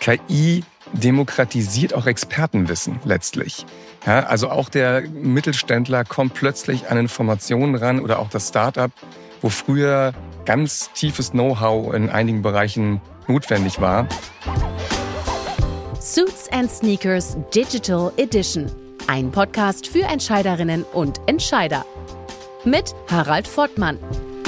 KI demokratisiert auch Expertenwissen letztlich. Ja, also auch der Mittelständler kommt plötzlich an Informationen ran oder auch das Startup, wo früher ganz tiefes Know-how in einigen Bereichen notwendig war. Suits and Sneakers Digital Edition. Ein Podcast für Entscheiderinnen und Entscheider. Mit Harald Volkmann.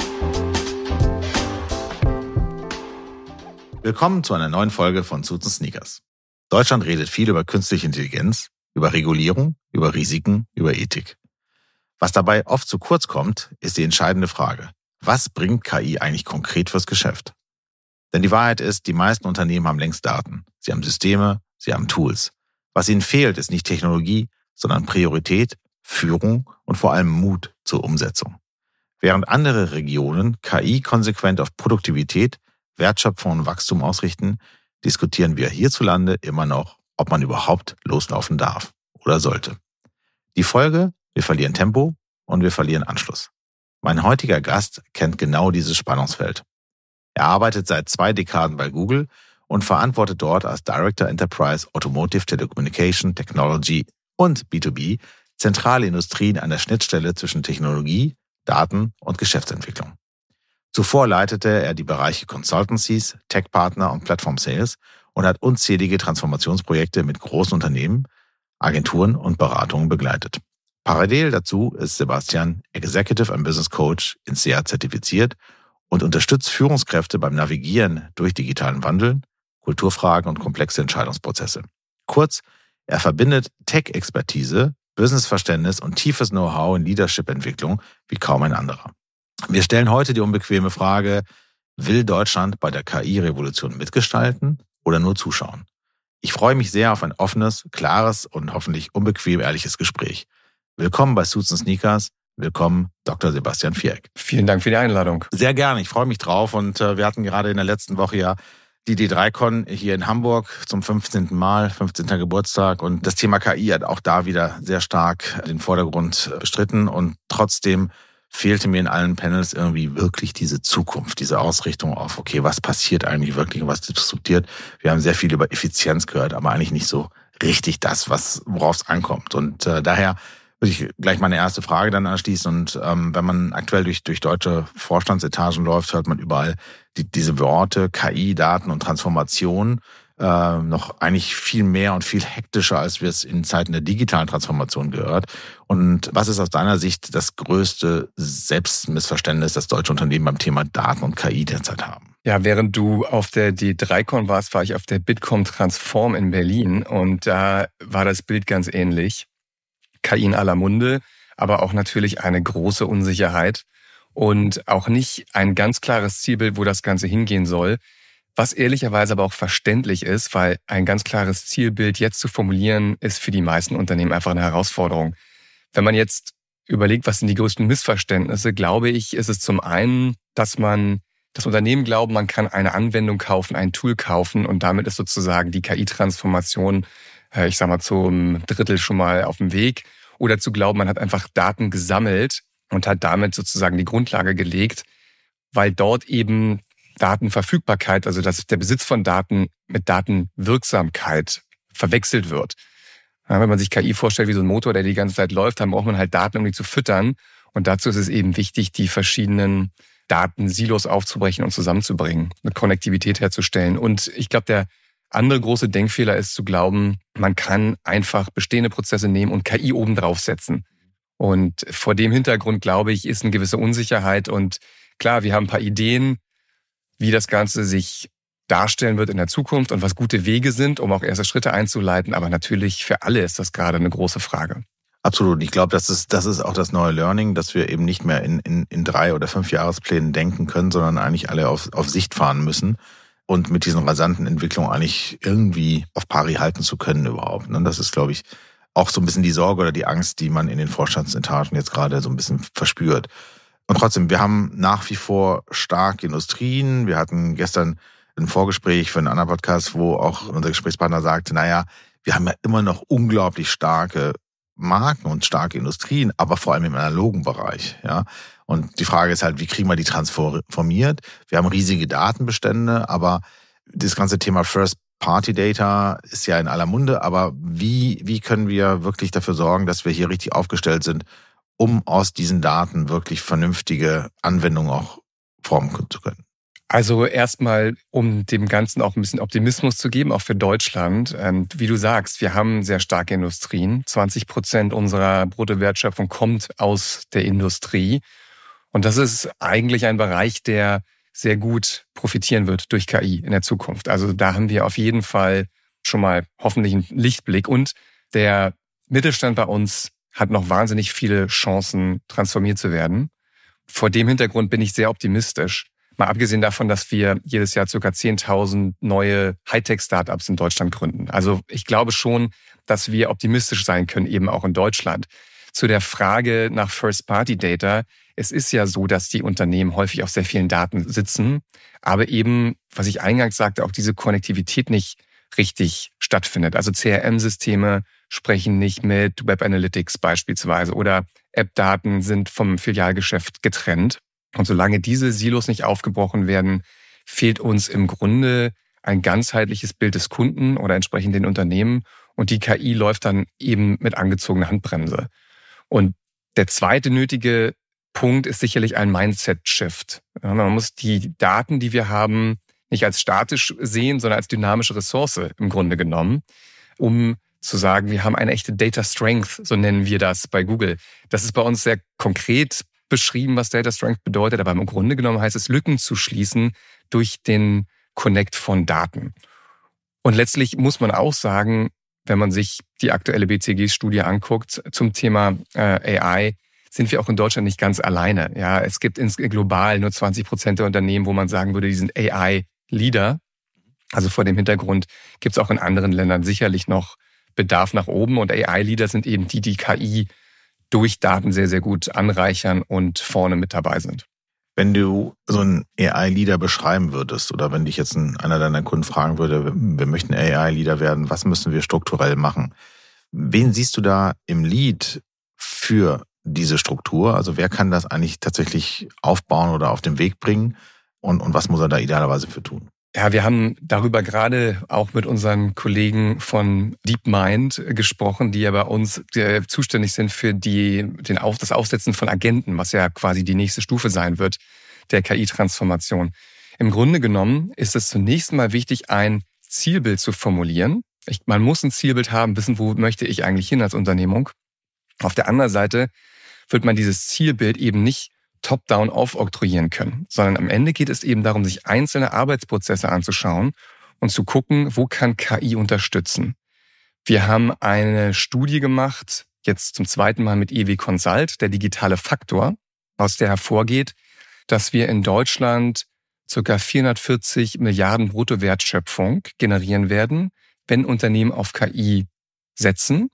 Willkommen zu einer neuen Folge von Suits and Sneakers. Deutschland redet viel über künstliche Intelligenz, über Regulierung, über Risiken, über Ethik. Was dabei oft zu kurz kommt, ist die entscheidende Frage: Was bringt KI eigentlich konkret fürs Geschäft? Denn die Wahrheit ist, die meisten Unternehmen haben längst Daten. Sie haben Systeme, sie haben Tools. Was ihnen fehlt, ist nicht Technologie, sondern Priorität, Führung und vor allem Mut zur Umsetzung. Während andere Regionen KI konsequent auf Produktivität, Wertschöpfung und Wachstum ausrichten, diskutieren wir hierzulande immer noch, ob man überhaupt loslaufen darf oder sollte. Die Folge: Wir verlieren Tempo und wir verlieren Anschluss. Mein heutiger Gast kennt genau dieses Spannungsfeld. Er arbeitet seit 2 Dekaden bei Google und verantwortet dort als Director Enterprise Automotive Telecommunication Technology und B2B zentrale Industrien an der Schnittstelle zwischen Technologie, Daten und Geschäftsentwicklung. Zuvor leitete er die Bereiche Consultancies, Tech-Partner und Plattform-Sales und hat unzählige Transformationsprojekte mit großen Unternehmen, Agenturen und Beratungen begleitet. Parallel dazu ist Sebastian Executive and Business Coach in SEA zertifiziert und unterstützt Führungskräfte beim Navigieren durch digitalen Wandel, Kulturfragen und komplexe Entscheidungsprozesse. Kurz, er verbindet Tech-Expertise, Businessverständnis und tiefes Know-how in Leadership-Entwicklung wie kaum ein anderer. Wir stellen heute die unbequeme Frage: Will Deutschland bei der KI-Revolution mitgestalten oder nur zuschauen? Ich freue mich sehr auf ein offenes, klares und hoffentlich unbequem ehrliches Gespräch. Willkommen bei Suits and Sneakers. Willkommen, Dr. Sebastian Viereck. Vielen Dank für die Einladung. Sehr gerne, ich freue mich drauf. Und wir hatten gerade in der letzten Woche ja die D3Con hier in Hamburg zum 15. Mal, 15. Geburtstag. Und das Thema KI hat auch da wieder sehr stark den Vordergrund bestritten. Und trotzdem fehlte mir in allen Panels irgendwie wirklich diese Zukunft, diese Ausrichtung auf, okay, was passiert eigentlich wirklich und was diskutiert. Wir haben sehr viel über Effizienz gehört, aber eigentlich nicht so richtig das, worauf es ankommt. Und daher würde ich gleich meine erste Frage dann anschließen. Und wenn man aktuell durch deutsche Vorstandsetagen läuft, hört man überall diese Worte KI, Daten und Transformation noch eigentlich viel mehr und viel hektischer, als wir es in Zeiten der digitalen Transformation gehört. Und was ist aus deiner Sicht das größte Selbstmissverständnis, das deutsche Unternehmen beim Thema Daten und KI derzeit haben? Ja, während du auf der D3Con warst, war ich auf der Bitkom Transform in Berlin und da war das Bild ganz ähnlich. KI in aller Munde, aber auch natürlich eine große Unsicherheit und auch nicht ein ganz klares Zielbild, wo das Ganze hingehen soll. Was ehrlicherweise aber auch verständlich ist, weil ein ganz klares Zielbild jetzt zu formulieren, ist für die meisten Unternehmen einfach eine Herausforderung. Wenn man jetzt überlegt, was sind die größten Missverständnisse, glaube ich, ist es zum einen, dass Unternehmen glauben, man kann eine Anwendung kaufen, ein Tool kaufen und damit ist sozusagen die KI-Transformation, ich sag mal, zum Drittel schon mal auf dem Weg. Oder zu glauben, man hat einfach Daten gesammelt und hat damit sozusagen die Grundlage gelegt, weil dort eben Datenverfügbarkeit, also der Besitz von Daten mit Datenwirksamkeit verwechselt wird. Ja, wenn man sich KI vorstellt wie so ein Motor, der die ganze Zeit läuft, dann braucht man halt Daten, um die zu füttern. Und dazu ist es eben wichtig, die verschiedenen Datensilos aufzubrechen und zusammenzubringen, eine Konnektivität herzustellen. Und ich glaube, der andere große Denkfehler ist zu glauben, man kann einfach bestehende Prozesse nehmen und KI obendrauf setzen. Und vor dem Hintergrund, glaube ich, ist eine gewisse Unsicherheit. Und klar, wir haben ein paar Ideen, wie das Ganze sich darstellen wird in der Zukunft und was gute Wege sind, um auch erste Schritte einzuleiten. Aber natürlich für alle ist das gerade eine große Frage. Absolut. Ich glaube, das ist auch das neue Learning, dass wir eben nicht mehr in 3 oder 5 Jahresplänen denken können, sondern eigentlich alle auf Sicht fahren müssen und mit diesen rasanten Entwicklungen eigentlich irgendwie auf pari halten zu können überhaupt. Und das ist, glaube ich, auch so ein bisschen die Sorge oder die Angst, die man in den Vorstandsetagen jetzt gerade so ein bisschen verspürt. Und trotzdem, wir haben nach wie vor starke Industrien. Wir hatten gestern ein Vorgespräch für einen anderen Podcast, wo auch unser Gesprächspartner sagte, wir haben ja immer noch unglaublich starke Marken und starke Industrien, aber vor allem im analogen Bereich. Ja. Und die Frage ist halt, wie kriegen wir die transformiert? Wir haben riesige Datenbestände, aber das ganze Thema First Party-Data ist ja in aller Munde, aber wie können wir wirklich dafür sorgen, dass wir hier richtig aufgestellt sind, um aus diesen Daten wirklich vernünftige Anwendungen auch formen zu können? Also erstmal, um dem Ganzen auch ein bisschen Optimismus zu geben, auch für Deutschland. Wie du sagst, wir haben sehr starke Industrien. 20% unserer Bruttowertschöpfung kommt aus der Industrie. Und das ist eigentlich ein Bereich, der sehr gut profitieren wird durch KI in der Zukunft. Also da haben wir auf jeden Fall schon mal hoffentlich einen Lichtblick. Und der Mittelstand bei uns hat noch wahnsinnig viele Chancen, transformiert zu werden. Vor dem Hintergrund bin ich sehr optimistisch. Mal abgesehen davon, dass wir jedes Jahr ca. 10.000 neue Hightech-Startups in Deutschland gründen. Also ich glaube schon, dass wir optimistisch sein können, eben auch in Deutschland. Zu der Frage nach First-Party-Data. Es ist ja so, dass die Unternehmen häufig auf sehr vielen Daten sitzen, aber eben, was ich eingangs sagte, auch diese Konnektivität nicht richtig stattfindet. Also CRM-Systeme sprechen nicht mit Web Analytics beispielsweise oder App-Daten sind vom Filialgeschäft getrennt. Und solange diese Silos nicht aufgebrochen werden, fehlt uns im Grunde ein ganzheitliches Bild des Kunden oder entsprechend den Unternehmen. Und die KI läuft dann eben mit angezogener Handbremse. Und der zweite nötige Punkt ist sicherlich ein Mindset-Shift. Man muss die Daten, die wir haben, nicht als statisch sehen, sondern als dynamische Ressource im Grunde genommen, um zu sagen, wir haben eine echte Data Strength, so nennen wir das bei Google. Das ist bei uns sehr konkret beschrieben, was Data Strength bedeutet, aber im Grunde genommen heißt es, Lücken zu schließen durch den Connect von Daten. Und letztlich muss man auch sagen, wenn man sich die aktuelle BCG-Studie anguckt zum Thema AI, sind wir auch in Deutschland nicht ganz alleine. Ja, es gibt global nur 20% der Unternehmen, wo man sagen würde, die sind AI-Leader. Also vor dem Hintergrund gibt es auch in anderen Ländern sicherlich noch Bedarf nach oben. Und AI-Leader sind eben die KI durch Daten sehr, sehr gut anreichern und vorne mit dabei sind. Wenn du so einen AI-Leader beschreiben würdest oder wenn dich jetzt einer deiner Kunden fragen würde, wir möchten AI-Leader werden, was müssen wir strukturell machen? Wen siehst du da im Lead für diese Struktur? Also wer kann das eigentlich tatsächlich aufbauen oder auf den Weg bringen und was muss er da idealerweise für tun? Ja, wir haben darüber gerade auch mit unseren Kollegen von DeepMind gesprochen, die ja bei uns zuständig sind für das Aufsetzen von Agenten, was ja quasi die nächste Stufe sein wird der KI-Transformation. Im Grunde genommen ist es zunächst mal wichtig, ein Zielbild zu formulieren. Man muss ein Zielbild haben, wissen, wo möchte ich eigentlich hin als Unternehmung. Auf der anderen Seite wird man dieses Zielbild eben nicht top-down aufoktroyieren können, sondern am Ende geht es eben darum, sich einzelne Arbeitsprozesse anzuschauen und zu gucken, wo kann KI unterstützen. Wir haben eine Studie gemacht, jetzt zum zweiten Mal mit EW Consult, der digitale Faktor, aus der hervorgeht, dass wir in Deutschland ca. 440 Milliarden Bruttowertschöpfung generieren werden, wenn Unternehmen auf KI setzen.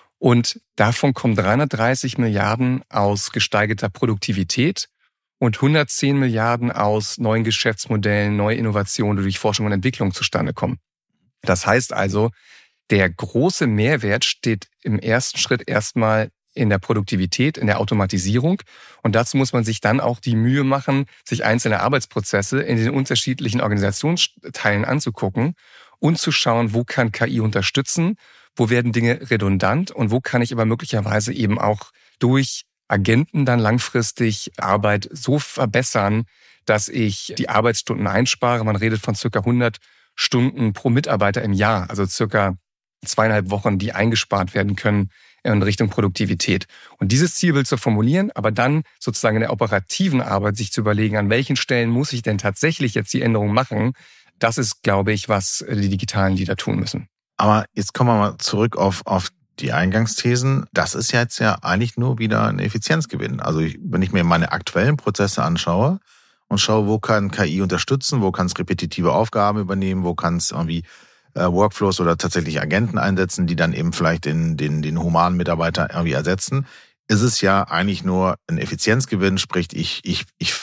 Und davon kommen 330 Milliarden aus gesteigerter Produktivität und 110 Milliarden aus neuen Geschäftsmodellen, neue Innovationen, die durch Forschung und Entwicklung zustande kommen. Das heißt also, der große Mehrwert steht im ersten Schritt erstmal in der Produktivität, in der Automatisierung. Und dazu muss man sich dann auch die Mühe machen, sich einzelne Arbeitsprozesse in den unterschiedlichen Organisationsteilen anzugucken und zu schauen, wo kann KI unterstützen, wo werden Dinge redundant und wo kann ich aber möglicherweise eben auch durch Agenten dann langfristig Arbeit so verbessern, dass ich die Arbeitsstunden einspare. Man redet von circa 100 Stunden pro Mitarbeiter im Jahr, also circa 2,5 Wochen, die eingespart werden können in Richtung Produktivität. Und dieses Zielbild zu formulieren, aber dann sozusagen in der operativen Arbeit sich zu überlegen, an welchen Stellen muss ich denn tatsächlich jetzt die Änderung machen, das ist, glaube ich, was die digitalen Leader tun müssen. Aber jetzt kommen wir mal zurück auf die Eingangsthesen. Das ist jetzt ja eigentlich nur wieder ein Effizienzgewinn. Also wenn ich mir meine aktuellen Prozesse anschaue und schaue, wo kann KI unterstützen, wo kann es repetitive Aufgaben übernehmen, wo kann es irgendwie Workflows oder tatsächlich Agenten einsetzen, die dann eben vielleicht den humanen Mitarbeiter irgendwie ersetzen, ist es ja eigentlich nur ein Effizienzgewinn, sprich ich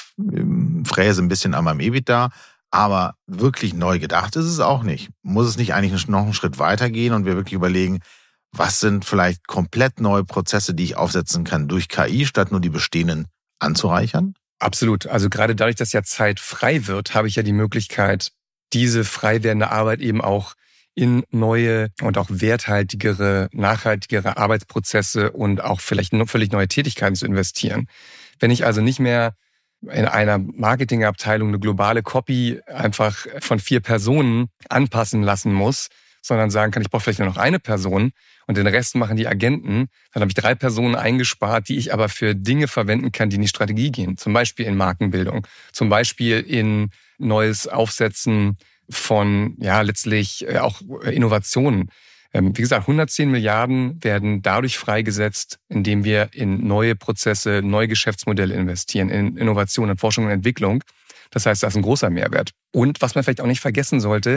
fräse ein bisschen an meinem EBITDA, aber wirklich neu gedacht ist es auch nicht. Muss es nicht eigentlich noch einen Schritt weiter gehen und wir wirklich überlegen, was sind vielleicht komplett neue Prozesse, die ich aufsetzen kann durch KI, statt nur die bestehenden anzureichern? Absolut. Also gerade dadurch, dass ja Zeit frei wird, habe ich ja die Möglichkeit, diese frei werdende Arbeit eben auch in neue und auch werthaltigere, nachhaltigere Arbeitsprozesse und auch vielleicht völlig neue Tätigkeiten zu investieren. Wenn ich also nicht mehr in einer Marketingabteilung eine globale Copy einfach von 4 Personen anpassen lassen muss, sondern sagen kann, ich brauche vielleicht nur noch eine Person und den Rest machen die Agenten, dann habe ich 3 Personen eingespart, die ich aber für Dinge verwenden kann, die in die Strategie gehen. Zum Beispiel in Markenbildung, zum Beispiel in neues Aufsetzen von letztlich auch Innovationen. Wie gesagt, 110 Milliarden werden dadurch freigesetzt, indem wir in neue Prozesse, neue Geschäftsmodelle investieren, in Innovation, in Forschung und Entwicklung. Das heißt, das ist ein großer Mehrwert. Und was man vielleicht auch nicht vergessen sollte,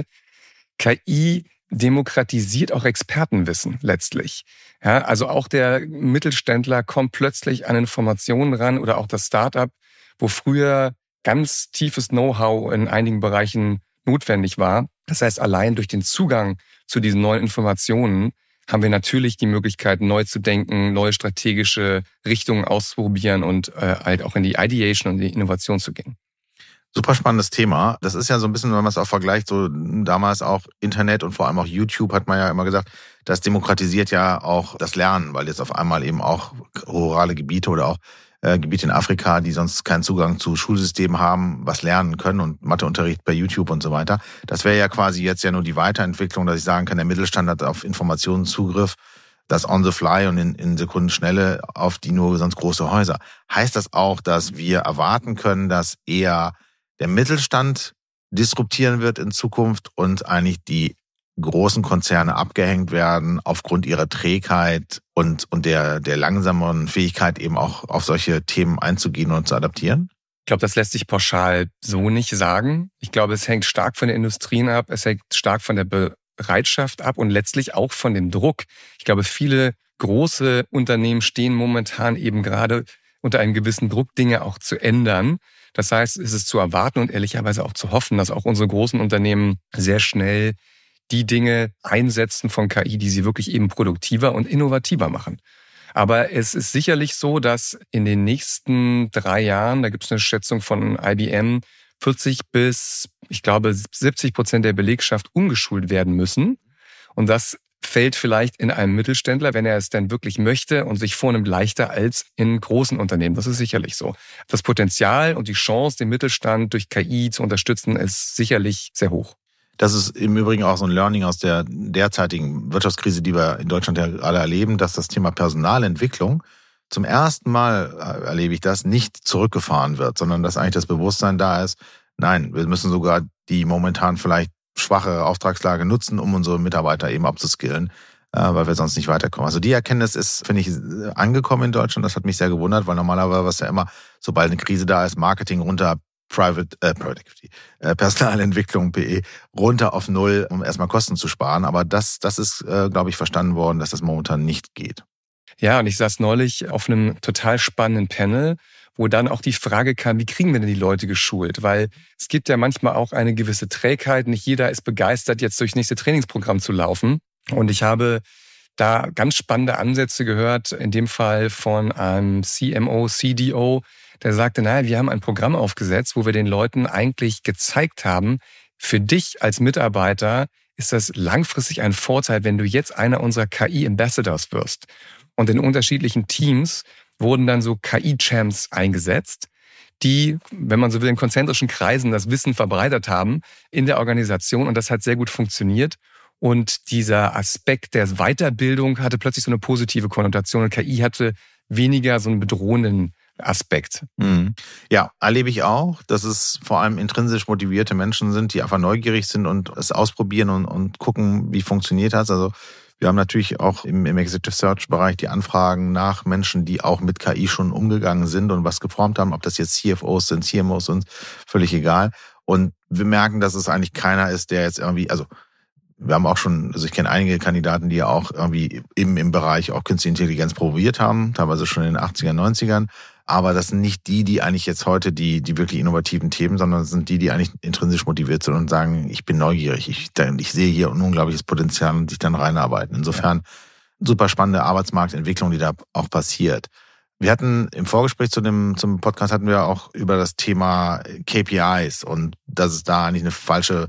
KI demokratisiert auch Expertenwissen letztlich. Ja, also auch der Mittelständler kommt plötzlich an Informationen ran oder auch das Startup, wo früher ganz tiefes Know-how in einigen Bereichen notwendig war. Das heißt, allein durch den Zugang zu diesen neuen Informationen haben wir natürlich die Möglichkeit, neu zu denken, neue strategische Richtungen auszuprobieren und halt auch in die Ideation und die Innovation zu gehen. Super spannendes Thema. Das ist ja so ein bisschen, wenn man es auch vergleicht, so damals auch Internet und vor allem auch YouTube, hat man ja immer gesagt, das demokratisiert ja auch das Lernen, weil jetzt auf einmal eben auch rurale Gebiete oder auch Gebiete in Afrika, die sonst keinen Zugang zu Schulsystemen haben, was lernen können und Matheunterricht bei YouTube und so weiter. Das wäre ja quasi jetzt ja nur die Weiterentwicklung, dass ich sagen kann, der Mittelstand hat auf Informationen Zugriff, das on the fly und in Sekundenschnelle auf die nur sonst große Häuser. Heißt das auch, dass wir erwarten können, dass eher der Mittelstand disruptieren wird in Zukunft und eigentlich die großen Konzerne abgehängt werden aufgrund ihrer Trägheit und der langsameren Fähigkeit eben auch auf solche Themen einzugehen und zu adaptieren? Ich glaube, das lässt sich pauschal so nicht sagen. Ich glaube, es hängt stark von den Industrien ab, es hängt stark von der Bereitschaft ab und letztlich auch von dem Druck. Ich glaube, viele große Unternehmen stehen momentan eben gerade unter einem gewissen Druck, Dinge auch zu ändern. Das heißt, es ist zu erwarten und ehrlicherweise auch zu hoffen, dass auch unsere großen Unternehmen sehr schnell die Dinge einsetzen von KI, die sie wirklich eben produktiver und innovativer machen. Aber es ist sicherlich so, dass in den nächsten 3 Jahren, da gibt es eine Schätzung von IBM, 40 bis, ich glaube, 70% der Belegschaft umgeschult werden müssen. Und das fällt vielleicht in einem Mittelständler, wenn er es denn wirklich möchte und sich vornimmt, leichter als in großen Unternehmen. Das ist sicherlich so. Das Potenzial und die Chance, den Mittelstand durch KI zu unterstützen, ist sicherlich sehr hoch. Das ist im Übrigen auch so ein Learning aus der derzeitigen Wirtschaftskrise, die wir in Deutschland ja alle erleben, dass das Thema Personalentwicklung zum ersten Mal, erlebe ich das, nicht zurückgefahren wird, sondern dass eigentlich das Bewusstsein da ist, nein, wir müssen sogar die momentan vielleicht schwache Auftragslage nutzen, um unsere Mitarbeiter eben abzuskillen, weil wir sonst nicht weiterkommen. Also die Erkenntnis ist, finde ich, angekommen in Deutschland. Das hat mich sehr gewundert, weil normalerweise war es ja immer, sobald eine Krise da ist, Marketing runter, Personalentwicklung, PE, runter auf 0, um erstmal Kosten zu sparen. Aber das ist, glaube ich, verstanden worden, dass das momentan nicht geht. Ja, und ich saß neulich auf einem total spannenden Panel, wo dann auch die Frage kam, wie kriegen wir denn die Leute geschult? Weil es gibt ja manchmal auch eine gewisse Trägheit. Nicht jeder ist begeistert, jetzt durchs nächste Trainingsprogramm zu laufen. Und ich habe da ganz spannende Ansätze gehört, in dem Fall von einem CMO, CDO, der sagte, naja, wir haben ein Programm aufgesetzt, wo wir den Leuten eigentlich gezeigt haben, für dich als Mitarbeiter ist das langfristig ein Vorteil, wenn du jetzt einer unserer KI-Ambassadors wirst. Und in unterschiedlichen Teams wurden dann so KI-Champs eingesetzt, die, wenn man so will, in konzentrischen Kreisen das Wissen verbreitet haben in der Organisation. Und das hat sehr gut funktioniert. Und dieser Aspekt der Weiterbildung hatte plötzlich so eine positive Konnotation. Und KI hatte weniger so einen bedrohenden Aspekt. Ja, erlebe ich auch, dass es vor allem intrinsisch motivierte Menschen sind, die einfach neugierig sind und es ausprobieren und gucken, wie funktioniert das. Also wir haben natürlich auch im Executive Search Bereich die Anfragen nach Menschen, die auch mit KI schon umgegangen sind und was geformt haben, ob das jetzt CFOs sind, CMOs sind, völlig egal. Und wir merken, dass es eigentlich keiner ist, der jetzt irgendwie, also wir haben auch schon, also ich kenne einige Kandidaten, die ja auch irgendwie im Bereich auch Künstliche Intelligenz promoviert haben, teilweise schon in den 80er, 90ern. Aber das sind nicht die eigentlich jetzt heute die wirklich innovativen Themen, sondern das sind die eigentlich intrinsisch motiviert sind und sagen, ich bin neugierig, ich sehe hier ein unglaubliches Potenzial und sich dann reinarbeiten. Insofern super spannende Arbeitsmarktentwicklung, die da auch passiert. Wir hatten im Vorgespräch zum Podcast hatten wir auch über das Thema KPIs und dass es da eigentlich eine falsche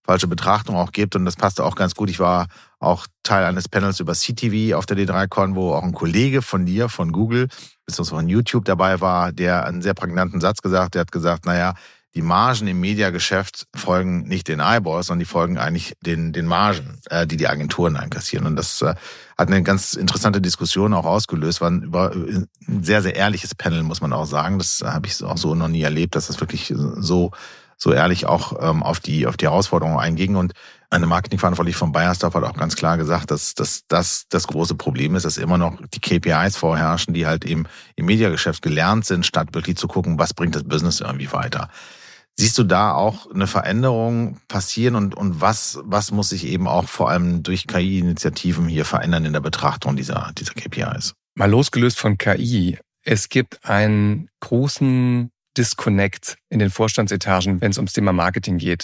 falsche Betrachtung auch gibt. Und das passte auch ganz gut. Ich war auch Teil eines Panels über CTV auf der D3Con, wo auch ein Kollege von dir, von Google, beziehungsweise von YouTube dabei war, der einen sehr prägnanten Satz gesagt hat. Der hat gesagt, naja, die Margen im Mediageschäft folgen nicht den Eyeballs, sondern die folgen eigentlich den Margen, die Agenturen einkassieren. Und das hat eine ganz interessante Diskussion auch ausgelöst. War ein sehr, sehr ehrliches Panel, muss man auch sagen. Das habe ich auch so noch nie erlebt, dass das wirklich so ehrlich auch auf die Herausforderungen einging. Und eine Marketingverantwortliche von Bayersdorf hat auch ganz klar gesagt, dass das große Problem ist, dass immer noch die KPIs vorherrschen, die halt eben im Mediageschäft gelernt sind, statt wirklich zu gucken, was bringt das Business irgendwie weiter. Siehst du da auch eine Veränderung passieren und was muss sich eben auch vor allem durch KI-Initiativen hier verändern in der Betrachtung dieser KPIs? Mal losgelöst von KI. Es gibt einen großen Disconnect in den Vorstandsetagen, wenn es ums Thema Marketing geht.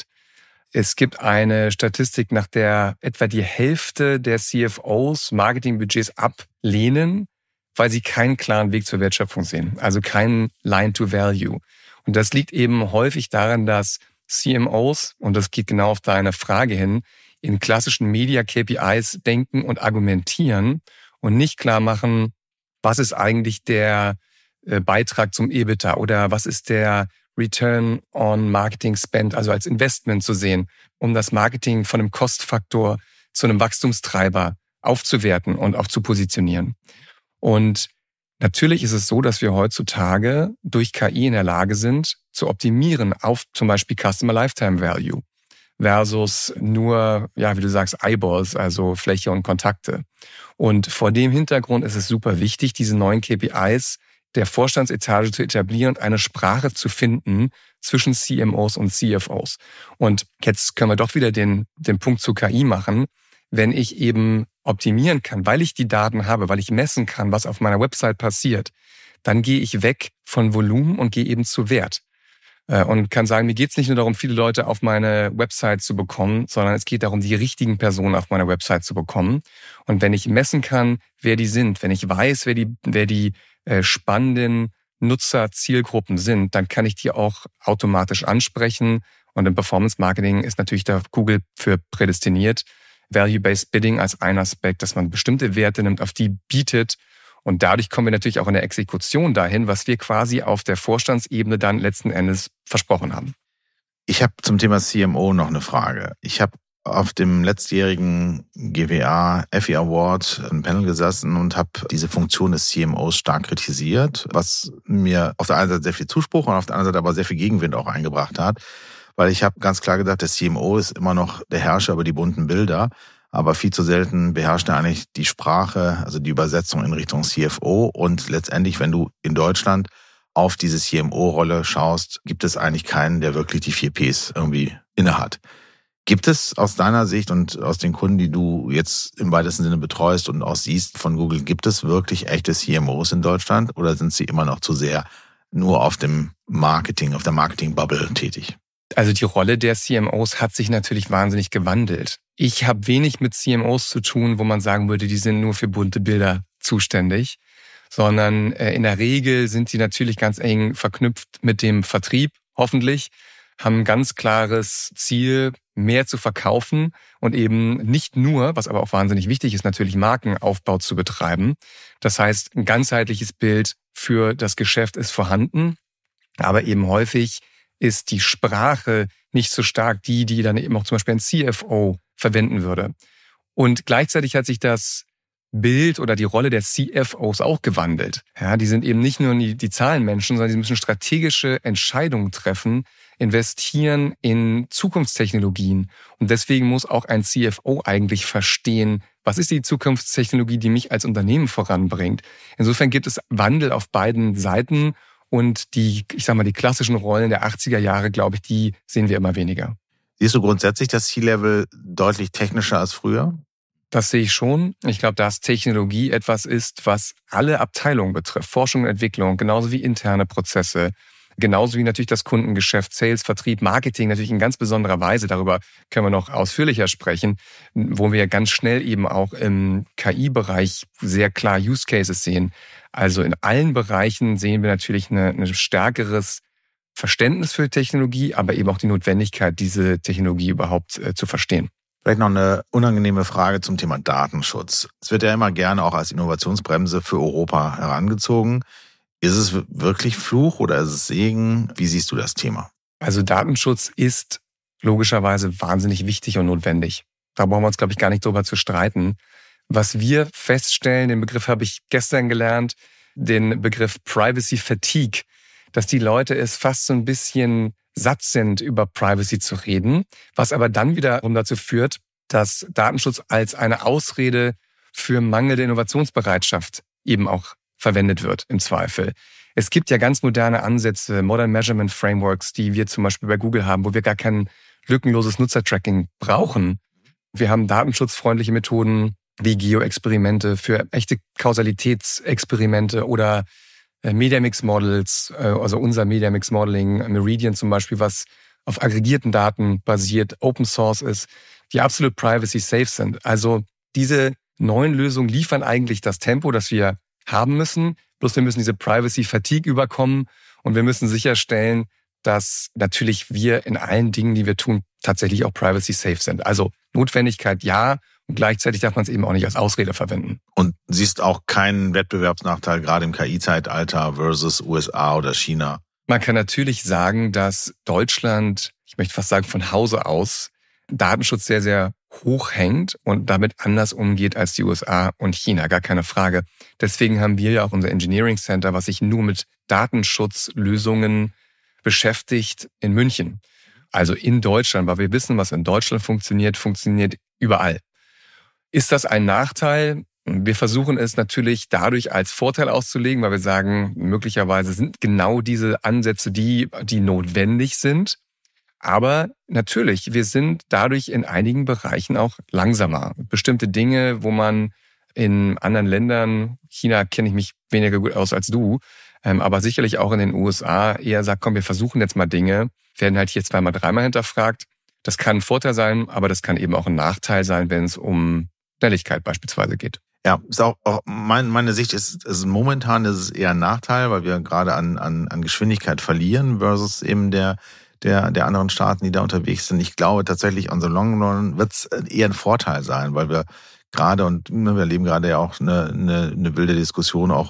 Es gibt eine Statistik, nach der etwa die Hälfte der CFOs Marketingbudgets ablehnen, weil sie keinen klaren Weg zur Wertschöpfung sehen, also keinen Line to Value. Und das liegt eben häufig daran, dass CMOs, und das geht genau auf deine Frage hin, in klassischen Media-KPIs denken und argumentieren und nicht klar machen, was ist eigentlich der Beitrag zum EBITDA oder was ist der Return on Marketing Spend, also als Investment zu sehen, um das Marketing von einem Kostfaktor zu einem Wachstumstreiber aufzuwerten und auch zu positionieren. Und natürlich ist es so, dass wir heutzutage durch KI in der Lage sind, zu optimieren auf zum Beispiel Customer Lifetime Value versus nur, wie du sagst, Eyeballs, also Fläche und Kontakte. Und vor dem Hintergrund ist es super wichtig, diese neuen KPIs der Vorstandsetage zu etablieren und eine Sprache zu finden zwischen CMOs und CFOs. Und jetzt können wir doch wieder den Punkt zu KI machen. Wenn ich eben optimieren kann, weil ich die Daten habe, weil ich messen kann, was auf meiner Website passiert, dann gehe ich weg von Volumen und gehe eben zu Wert. Und kann sagen, mir geht es nicht nur darum, viele Leute auf meine Website zu bekommen, sondern es geht darum, die richtigen Personen auf meiner Website zu bekommen. Und wenn ich messen kann, wer die sind, wenn ich weiß, wer die spannenden Nutzerzielgruppen sind, dann kann ich die auch automatisch ansprechen. Und im Performance Marketing ist natürlich da Google für prädestiniert. Value-Based Bidding als ein Aspekt, dass man bestimmte Werte nimmt, auf die bietet. Und dadurch kommen wir natürlich auch in der Exekution dahin, was wir quasi auf der Vorstandsebene dann letzten Endes versprochen haben. Ich habe zum Thema CMO noch eine Frage. Ich habe auf dem letztjährigen GWA FE Award ein Panel gesessen und habe diese Funktion des CMOs stark kritisiert, was mir auf der einen Seite sehr viel Zuspruch und auf der anderen Seite aber sehr viel Gegenwind auch eingebracht hat. Weil ich habe ganz klar gesagt, der CMO ist immer noch der Herrscher über die bunten Bilder, aber viel zu selten beherrscht er eigentlich die Sprache, also die Übersetzung in Richtung CFO. Und letztendlich, wenn du in Deutschland auf diese CMO-Rolle schaust, gibt es eigentlich keinen, der wirklich die 4 Ps irgendwie innehat. Gibt es aus deiner Sicht und aus den Kunden, die du jetzt im weitesten Sinne betreust und auch siehst von Google, gibt es wirklich echte CMOs in Deutschland oder sind sie immer noch zu sehr nur auf dem Marketing, auf der Marketing-Bubble tätig? Also die Rolle der CMOs hat sich natürlich wahnsinnig gewandelt. Ich habe wenig mit CMOs zu tun, wo man sagen würde, die sind nur für bunte Bilder zuständig, sondern in der Regel sind sie natürlich ganz eng verknüpft mit dem Vertrieb, hoffentlich, haben ein ganz klares Ziel, mehr zu verkaufen und eben nicht nur, was aber auch wahnsinnig wichtig ist, natürlich Markenaufbau zu betreiben. Das heißt, ein ganzheitliches Bild für das Geschäft ist vorhanden, aber eben häufig ist die Sprache nicht so stark die dann eben auch zum Beispiel ein CFO verwenden würde. Und gleichzeitig hat sich das Bild oder die Rolle der CFOs auch gewandelt. Ja, die sind eben nicht nur die Zahlenmenschen, sondern die müssen strategische Entscheidungen treffen, investieren in Zukunftstechnologien. Und deswegen muss auch ein CFO eigentlich verstehen, was ist die Zukunftstechnologie, die mich als Unternehmen voranbringt. Insofern gibt es Wandel auf beiden Seiten. Und die klassischen Rollen der 80er Jahre, glaube ich, die sehen wir immer weniger. Siehst du grundsätzlich das C-Level deutlich technischer als früher? Das sehe ich schon. Ich glaube, dass Technologie etwas ist, was alle Abteilungen betrifft. Forschung und Entwicklung, genauso wie interne Prozesse, genauso wie natürlich das Kundengeschäft, Sales, Vertrieb, Marketing, natürlich in ganz besonderer Weise. Darüber können wir noch ausführlicher sprechen, wo wir ganz schnell eben auch im KI-Bereich sehr klar Use Cases sehen. Also in allen Bereichen sehen wir natürlich ein stärkeres Verständnis für Technologie, aber eben auch die Notwendigkeit, diese Technologie überhaupt zu verstehen. Vielleicht noch eine unangenehme Frage zum Thema Datenschutz. Es wird ja immer gerne auch als Innovationsbremse für Europa herangezogen. Ist es wirklich Fluch oder ist es Segen? Wie siehst du das Thema? Also Datenschutz ist logischerweise wahnsinnig wichtig und notwendig. Da brauchen wir uns, glaube ich, gar nicht drüber zu streiten. Was wir feststellen, den Begriff habe ich gestern gelernt, den Begriff Privacy Fatigue, dass die Leute es fast so ein bisschen satt sind, über Privacy zu reden, was aber dann wiederum dazu führt, dass Datenschutz als eine Ausrede für mangelnde Innovationsbereitschaft eben auch verwendet wird im Zweifel. Es gibt ja ganz moderne Ansätze, Modern Measurement Frameworks, die wir zum Beispiel bei Google haben, wo wir gar kein lückenloses Nutzertracking brauchen. Wir haben datenschutzfreundliche Methoden wie Geo-Experimente für echte Kausalitätsexperimente oder Media Mix Models, also unser Media Mix Modeling, Meridian zum Beispiel, was auf aggregierten Daten basiert, Open Source ist, die absolut privacy safe sind. Also diese neuen Lösungen liefern eigentlich das Tempo, das wir haben müssen. Bloß wir müssen diese Privacy Fatigue überkommen und wir müssen sicherstellen, dass natürlich wir in allen Dingen, die wir tun, tatsächlich auch privacy safe sind. Also Notwendigkeit ja, und gleichzeitig darf man es eben auch nicht als Ausrede verwenden. Und siehst auch keinen Wettbewerbsnachteil gerade im KI-Zeitalter versus USA oder China? Man kann natürlich sagen, dass Deutschland, ich möchte fast sagen von Hause aus, Datenschutz sehr, sehr hoch hängt und damit anders umgeht als die USA und China, gar keine Frage. Deswegen haben wir ja auch unser Engineering Center, was sich nur mit Datenschutzlösungen beschäftigt in München. Also in Deutschland, weil wir wissen, was in Deutschland funktioniert überall. Ist das ein Nachteil? Wir versuchen es natürlich dadurch als Vorteil auszulegen, weil wir sagen, möglicherweise sind genau diese Ansätze die notwendig sind. Aber natürlich, wir sind dadurch in einigen Bereichen auch langsamer. Bestimmte Dinge, wo man in anderen Ländern, China kenne ich mich weniger gut aus als du, aber sicherlich auch in den USA eher sagt, komm, wir versuchen jetzt mal Dinge, werden halt hier zweimal, dreimal hinterfragt. Das kann ein Vorteil sein, aber das kann eben auch ein Nachteil sein, wenn es um Schnelligkeit beispielsweise geht. Ja, ist auch meine Sicht ist momentan ist es eher ein Nachteil, weil wir gerade an Geschwindigkeit verlieren versus eben der anderen Staaten, die da unterwegs sind. Ich glaube tatsächlich, on the long run wird es eher ein Vorteil sein, weil wir gerade, und wir erleben gerade ja auch eine wilde Diskussion auch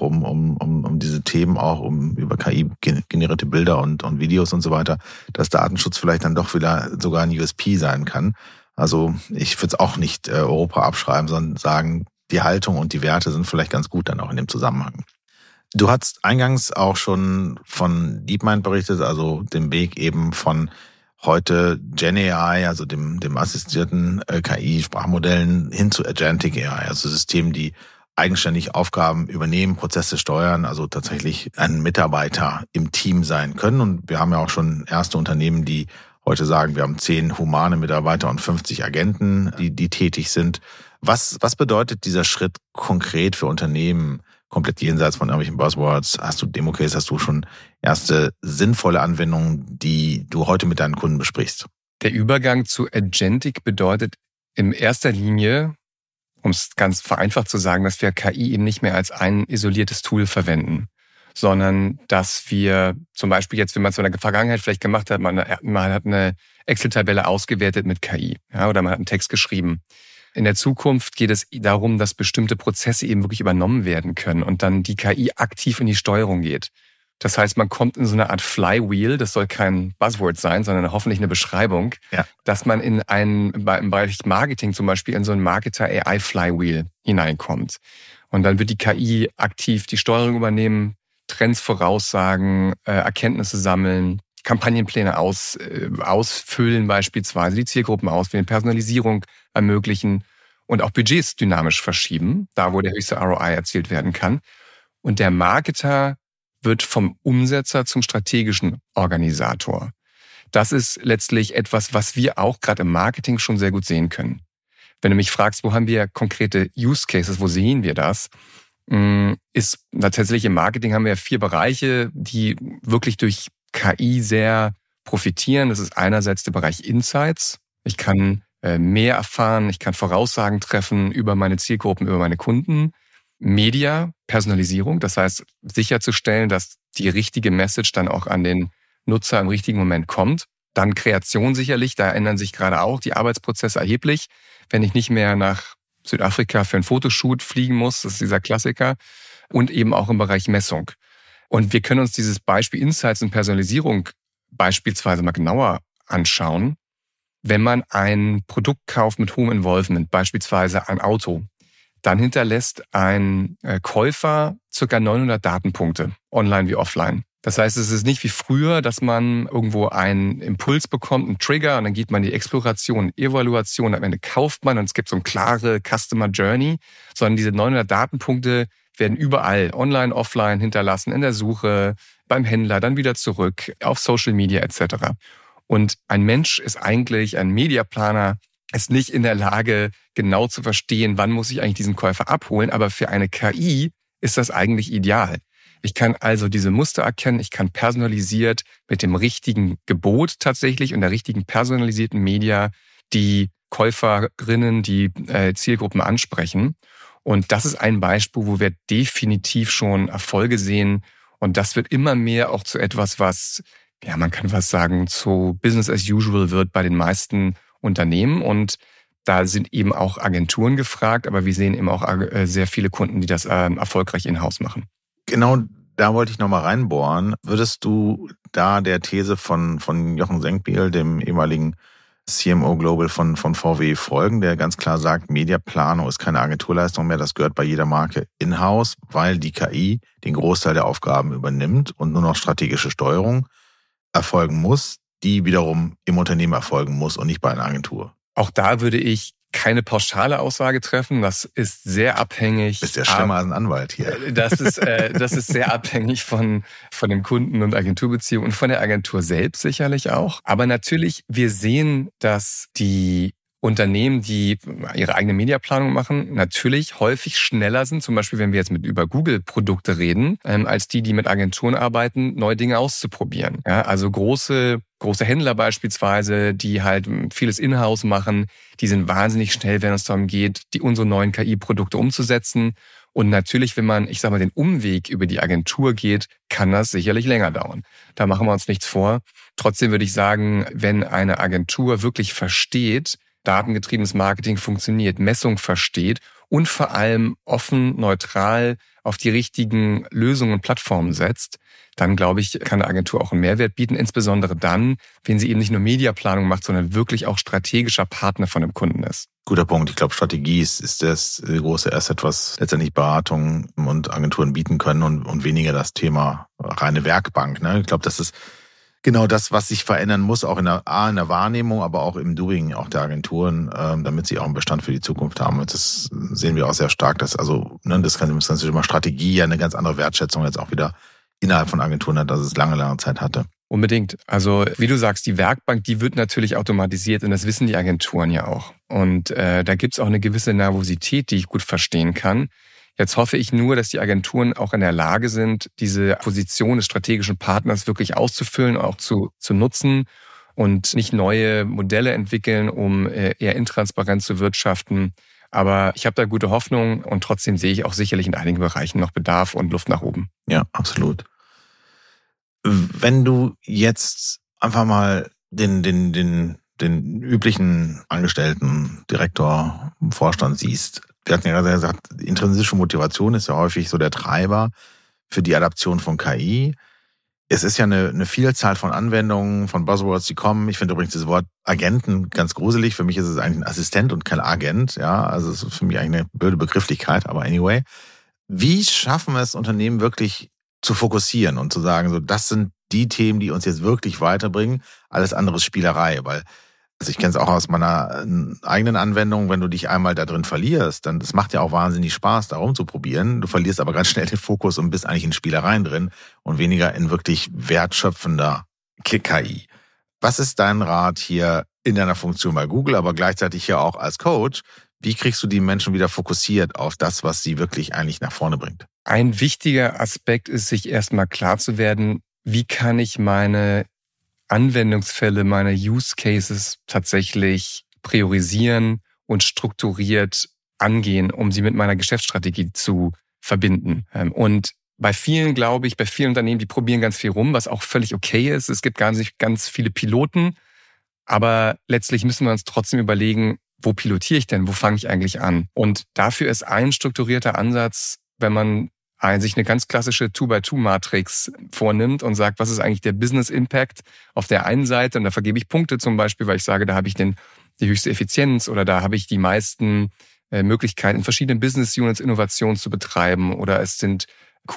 um diese Themen, auch über KI generierte Bilder und Videos und so weiter, dass Datenschutz vielleicht dann doch wieder sogar ein USP sein kann. Also ich würde es auch nicht Europa abschreiben, sondern sagen, die Haltung und die Werte sind vielleicht ganz gut dann auch in dem Zusammenhang. Du hast eingangs auch schon von DeepMind berichtet, also dem Weg eben von heute GenAI, also dem assistierten KI-Sprachmodellen hin zu Agentic AI, also Systemen, die eigenständig Aufgaben übernehmen, Prozesse steuern, also tatsächlich ein Mitarbeiter im Team sein können. Und wir haben ja auch schon erste Unternehmen, die heute sagen, wir haben 10 humane Mitarbeiter und 50 Agenten, die tätig sind. Was bedeutet dieser Schritt konkret für Unternehmen, komplett jenseits von irgendwelchen Buzzwords? Hast du Demo-Case, hast du schon erste sinnvolle Anwendungen, die du heute mit deinen Kunden besprichst? Der Übergang zu Agentic bedeutet in erster Linie, um es ganz vereinfacht zu sagen, dass wir KI eben nicht mehr als ein isoliertes Tool verwenden, sondern dass wir zum Beispiel jetzt, wenn man es in der Vergangenheit vielleicht gemacht hat, man hat eine Excel-Tabelle ausgewertet mit KI, ja, oder man hat einen Text geschrieben. In der Zukunft geht es darum, dass bestimmte Prozesse eben wirklich übernommen werden können und dann die KI aktiv in die Steuerung geht. Das heißt, man kommt in so eine Art Flywheel, das soll kein Buzzword sein, sondern hoffentlich eine Beschreibung, ja, dass man im Bereich Marketing zum Beispiel in so ein Marketer-AI-Flywheel hineinkommt. Und dann wird die KI aktiv die Steuerung übernehmen, Trends voraussagen, Erkenntnisse sammeln, Kampagnenpläne ausfüllen beispielsweise, die Zielgruppen auswählen, Personalisierung ermöglichen und auch Budgets dynamisch verschieben, da wo der höchste ROI erzielt werden kann. Und der Marketer wird vom Umsetzer zum strategischen Organisator. Das ist letztlich etwas, was wir auch gerade im Marketing schon sehr gut sehen können. Wenn du mich fragst, wo haben wir konkrete Use Cases, wo sehen wir das? Ist tatsächlich im Marketing haben wir 4 Bereiche, die wirklich durch KI sehr profitieren. Das ist einerseits der Bereich Insights. Ich kann mehr erfahren, ich kann Voraussagen treffen über meine Zielgruppen, über meine Kunden. Media, Personalisierung, das heißt sicherzustellen, dass die richtige Message dann auch an den Nutzer im richtigen Moment kommt. Dann Kreation sicherlich, da ändern sich gerade auch die Arbeitsprozesse erheblich. Wenn ich nicht mehr nach Südafrika für einen Fotoshoot fliegen muss, das ist dieser Klassiker. Und eben auch im Bereich Messung. Und wir können uns dieses Beispiel Insights und Personalisierung beispielsweise mal genauer anschauen. Wenn man ein Produkt kauft mit hohem Involvement, beispielsweise ein Auto, dann hinterlässt ein Käufer ca. 900 Datenpunkte, online wie offline. Das heißt, es ist nicht wie früher, dass man irgendwo einen Impuls bekommt, einen Trigger, und dann geht man in die Exploration, Evaluation, am Ende kauft man und es gibt so eine klare Customer Journey, sondern diese 900 Datenpunkte werden überall, online, offline, hinterlassen, in der Suche, beim Händler, dann wieder zurück, auf Social Media etc. Und ein Mensch ist eigentlich, ein Mediaplaner, ist nicht in der Lage, genau zu verstehen, wann muss ich eigentlich diesen Käufer abholen, aber für eine KI ist das eigentlich ideal. Ich kann also diese Muster erkennen, ich kann personalisiert mit dem richtigen Gebot tatsächlich und der richtigen personalisierten Media die Käuferinnen, die Zielgruppen ansprechen. Und das ist ein Beispiel, wo wir definitiv schon Erfolge sehen. Und das wird immer mehr auch zu etwas, was, ja, man kann fast sagen, zu Business as usual wird bei den meisten Unternehmen. Und da sind eben auch Agenturen gefragt, aber wir sehen eben auch sehr viele Kunden, die das erfolgreich in-house machen. Genau, da wollte ich nochmal reinbohren. Würdest du da der These von Jochen Senkbeil, dem ehemaligen CMO Global von VW, folgen, der ganz klar sagt, Mediaplanung ist keine Agenturleistung mehr, das gehört bei jeder Marke in-house, weil die KI den Großteil der Aufgaben übernimmt und nur noch strategische Steuerung erfolgen muss, die wiederum im Unternehmen erfolgen muss und nicht bei einer Agentur? Auch da würde ich keine pauschale Aussage treffen. Das ist sehr abhängig. Bist ja schlimmer als ein Anwalt hier. Das ist sehr abhängig von dem Kunden- und Agenturbeziehung und von der Agentur selbst sicherlich auch. Aber natürlich, wir sehen, dass die Unternehmen, die ihre eigene Mediaplanung machen, natürlich häufig schneller sind, zum Beispiel wenn wir jetzt über Google-Produkte reden, als die mit Agenturen arbeiten, neue Dinge auszuprobieren. Ja, also große Händler beispielsweise, die halt vieles in-house machen, die sind wahnsinnig schnell, wenn es darum geht, unsere neuen KI-Produkte umzusetzen. Und natürlich, wenn man, den Umweg über die Agentur geht, kann das sicherlich länger dauern. Da machen wir uns nichts vor. Trotzdem würde ich sagen, wenn eine Agentur wirklich versteht, datengetriebenes Marketing funktioniert, Messung versteht und vor allem offen, neutral auf die richtigen Lösungen und Plattformen setzt, dann glaube ich, kann eine Agentur auch einen Mehrwert bieten, insbesondere dann, wenn sie eben nicht nur Mediaplanung macht, sondern wirklich auch strategischer Partner von dem Kunden ist. Guter Punkt. Ich glaube, Strategie ist das große Asset, was letztendlich Beratungen und Agenturen bieten können und weniger das Thema reine Werkbank. Ne? Ich glaube, das ist genau das, was sich verändern muss, auch in der Wahrnehmung, aber auch im Doing auch der Agenturen, damit sie auch einen Bestand für die Zukunft haben. Und das sehen wir auch sehr stark, dass das kann natürlich immer Strategie ja eine ganz andere Wertschätzung jetzt auch wieder innerhalb von Agenturen hat, als es lange Zeit hatte. Unbedingt. Also wie du sagst, die Werkbank, die wird natürlich automatisiert und das wissen die Agenturen ja auch. Und da gibt's auch eine gewisse Nervosität, die ich gut verstehen kann. Jetzt hoffe ich nur, dass die Agenturen auch in der Lage sind, diese Position des strategischen Partners wirklich auszufüllen, auch zu nutzen und nicht neue Modelle entwickeln, um eher intransparent zu wirtschaften. Aber ich habe da gute Hoffnung und trotzdem sehe ich auch sicherlich in einigen Bereichen noch Bedarf und Luft nach oben. Ja, absolut. Wenn du jetzt einfach mal den üblichen Angestellten, Direktor, Vorstand siehst, wir hatten ja gerade gesagt, intrinsische Motivation ist ja häufig so der Treiber für die Adaption von KI. Es ist ja eine Vielzahl von Anwendungen, von Buzzwords, die kommen. Ich finde übrigens das Wort Agenten ganz gruselig. Für mich ist es eigentlich ein Assistent und kein Agent. Ja, also es ist für mich eigentlich eine blöde Begrifflichkeit, aber anyway. Wie schaffen es Unternehmen wirklich zu fokussieren und zu sagen, so, das sind die Themen, die uns jetzt wirklich weiterbringen. Alles andere ist Spielerei, weil ich kenne es auch aus meiner eigenen Anwendung, wenn du dich einmal da drin verlierst, dann das macht ja auch wahnsinnig Spaß, da rumzuprobieren. Du verlierst aber ganz schnell den Fokus und bist eigentlich in Spielereien drin und weniger in wirklich wertschöpfender KI. Was ist dein Rat hier in deiner Funktion bei Google, aber gleichzeitig hier auch als Coach? Wie kriegst du die Menschen wieder fokussiert auf das, was sie wirklich eigentlich nach vorne bringt? Ein wichtiger Aspekt ist, sich erstmal klar zu werden, wie kann ich meine Anwendungsfälle, meine Use Cases tatsächlich priorisieren und strukturiert angehen, um sie mit meiner Geschäftsstrategie zu verbinden. Und bei vielen, glaube ich, bei vielen Unternehmen, die probieren ganz viel rum, was auch völlig okay ist. Es gibt ganz viele Piloten, aber letztlich müssen wir uns trotzdem überlegen, wo pilotiere ich denn? Wo fange ich eigentlich an? Und dafür ist ein strukturierter Ansatz, wenn man sich eine ganz klassische 2x2-Matrix vornimmt und sagt, was ist eigentlich der Business Impact auf der einen Seite? Und da vergebe ich Punkte zum Beispiel, weil ich sage, da habe ich die höchste Effizienz oder da habe ich die meisten Möglichkeiten, in verschiedenen Business Units Innovation zu betreiben oder es sind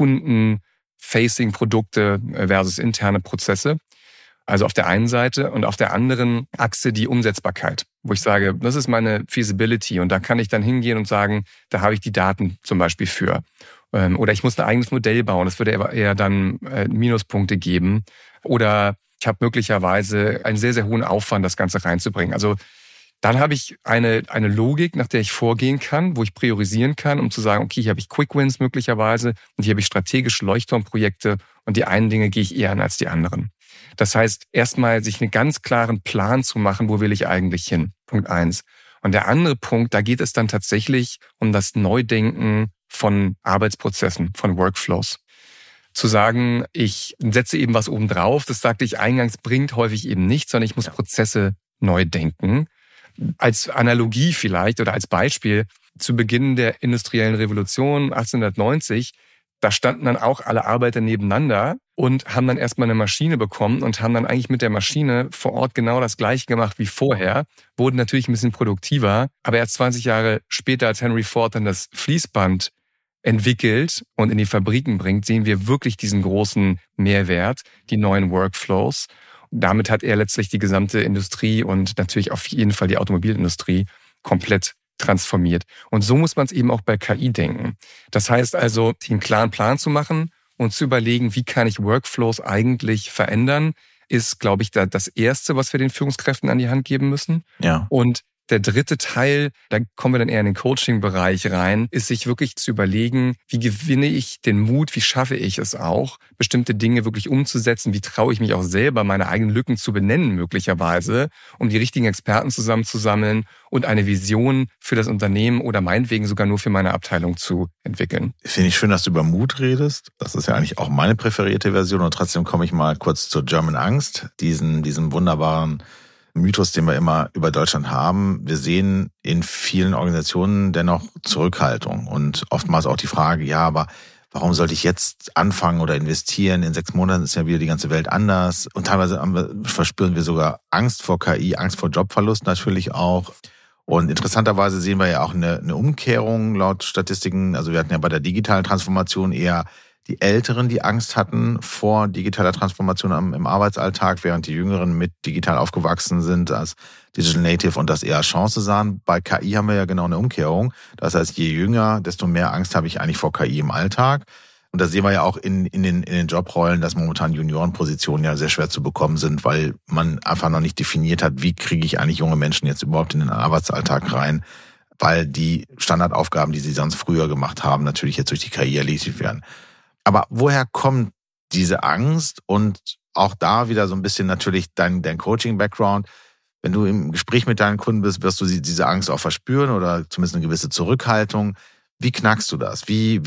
Kunden-Facing-Produkte versus interne Prozesse. Also auf der einen Seite und auf der anderen Achse die Umsetzbarkeit, wo ich sage, das ist meine Feasibility und da kann ich dann hingehen und sagen, da habe ich die Daten zum Beispiel für. Oder ich muss ein eigenes Modell bauen, das würde eher dann Minuspunkte geben. Oder ich habe möglicherweise einen sehr, sehr hohen Aufwand, das Ganze reinzubringen. Also dann habe ich eine Logik, nach der ich vorgehen kann, wo ich priorisieren kann, um zu sagen, okay, hier habe ich Quick Wins möglicherweise und hier habe ich strategische Leuchtturmprojekte und die einen Dinge gehe ich eher an als die anderen. Das heißt, erstmal sich einen ganz klaren Plan zu machen, wo will ich eigentlich hin? Punkt 1. Und der andere Punkt, da geht es dann tatsächlich um das Neudenken von Arbeitsprozessen, von Workflows. Zu sagen, ich setze eben was oben drauf, das sagte ich eingangs, bringt häufig eben nichts, sondern ich muss Prozesse neu denken. Als Analogie vielleicht oder als Beispiel, zu Beginn der industriellen Revolution 1890, da standen dann auch alle Arbeiter nebeneinander und haben dann erstmal eine Maschine bekommen und haben dann eigentlich mit der Maschine vor Ort genau das Gleiche gemacht wie vorher, wurden natürlich ein bisschen produktiver, aber erst 20 Jahre später, als Henry Ford dann das Fließband entwickelt und in die Fabriken bringt, sehen wir wirklich diesen großen Mehrwert, die neuen Workflows. Damit hat er letztlich die gesamte Industrie und natürlich auf jeden Fall die Automobilindustrie komplett transformiert. Und so muss man es eben auch bei KI denken. Das heißt also, einen klaren Plan zu machen und zu überlegen, wie kann ich Workflows eigentlich verändern, ist, glaube ich, das Erste, was wir den Führungskräften an die Hand geben müssen. Ja. Und der dritte Teil, da kommen wir dann eher in den Coaching-Bereich rein, ist sich wirklich zu überlegen, wie gewinne ich den Mut, wie schaffe ich es auch, bestimmte Dinge wirklich umzusetzen, wie traue ich mich auch selber, meine eigenen Lücken zu benennen möglicherweise, um die richtigen Experten zusammenzusammeln und eine Vision für das Unternehmen oder meinetwegen sogar nur für meine Abteilung zu entwickeln. Finde ich schön, dass du über Mut redest. Das ist ja eigentlich auch meine präferierte Version und trotzdem komme ich mal kurz zur German Angst, diesem wunderbaren Mythos, den wir immer über Deutschland haben. Wir sehen in vielen Organisationen dennoch Zurückhaltung und oftmals auch die Frage, ja, aber warum sollte ich jetzt anfangen oder investieren? In 6 Monaten ist ja wieder die ganze Welt anders. Und teilweise verspüren wir sogar Angst vor KI, Angst vor Jobverlust natürlich auch. Und interessanterweise sehen wir ja auch eine Umkehrung laut Statistiken. Also wir hatten ja bei der digitalen Transformation eher die Älteren, die Angst hatten vor digitaler Transformation im Arbeitsalltag, während die Jüngeren mit digital aufgewachsen sind als Digital Native und das eher Chance sahen. Bei KI haben wir ja genau eine Umkehrung. Das heißt, je jünger, desto mehr Angst habe ich eigentlich vor KI im Alltag. Und das sehen wir ja auch in den Jobrollen, dass momentan Juniorenpositionen ja sehr schwer zu bekommen sind, weil man einfach noch nicht definiert hat, wie kriege ich eigentlich junge Menschen jetzt überhaupt in den Arbeitsalltag rein, weil die Standardaufgaben, die sie sonst früher gemacht haben, natürlich jetzt durch die KI erledigt werden. Aber woher kommt diese Angst? Und auch da wieder so ein bisschen natürlich dein Coaching-Background. Wenn du im Gespräch mit deinen Kunden bist, wirst du diese Angst auch verspüren oder zumindest eine gewisse Zurückhaltung. Wie knackst du das? Wie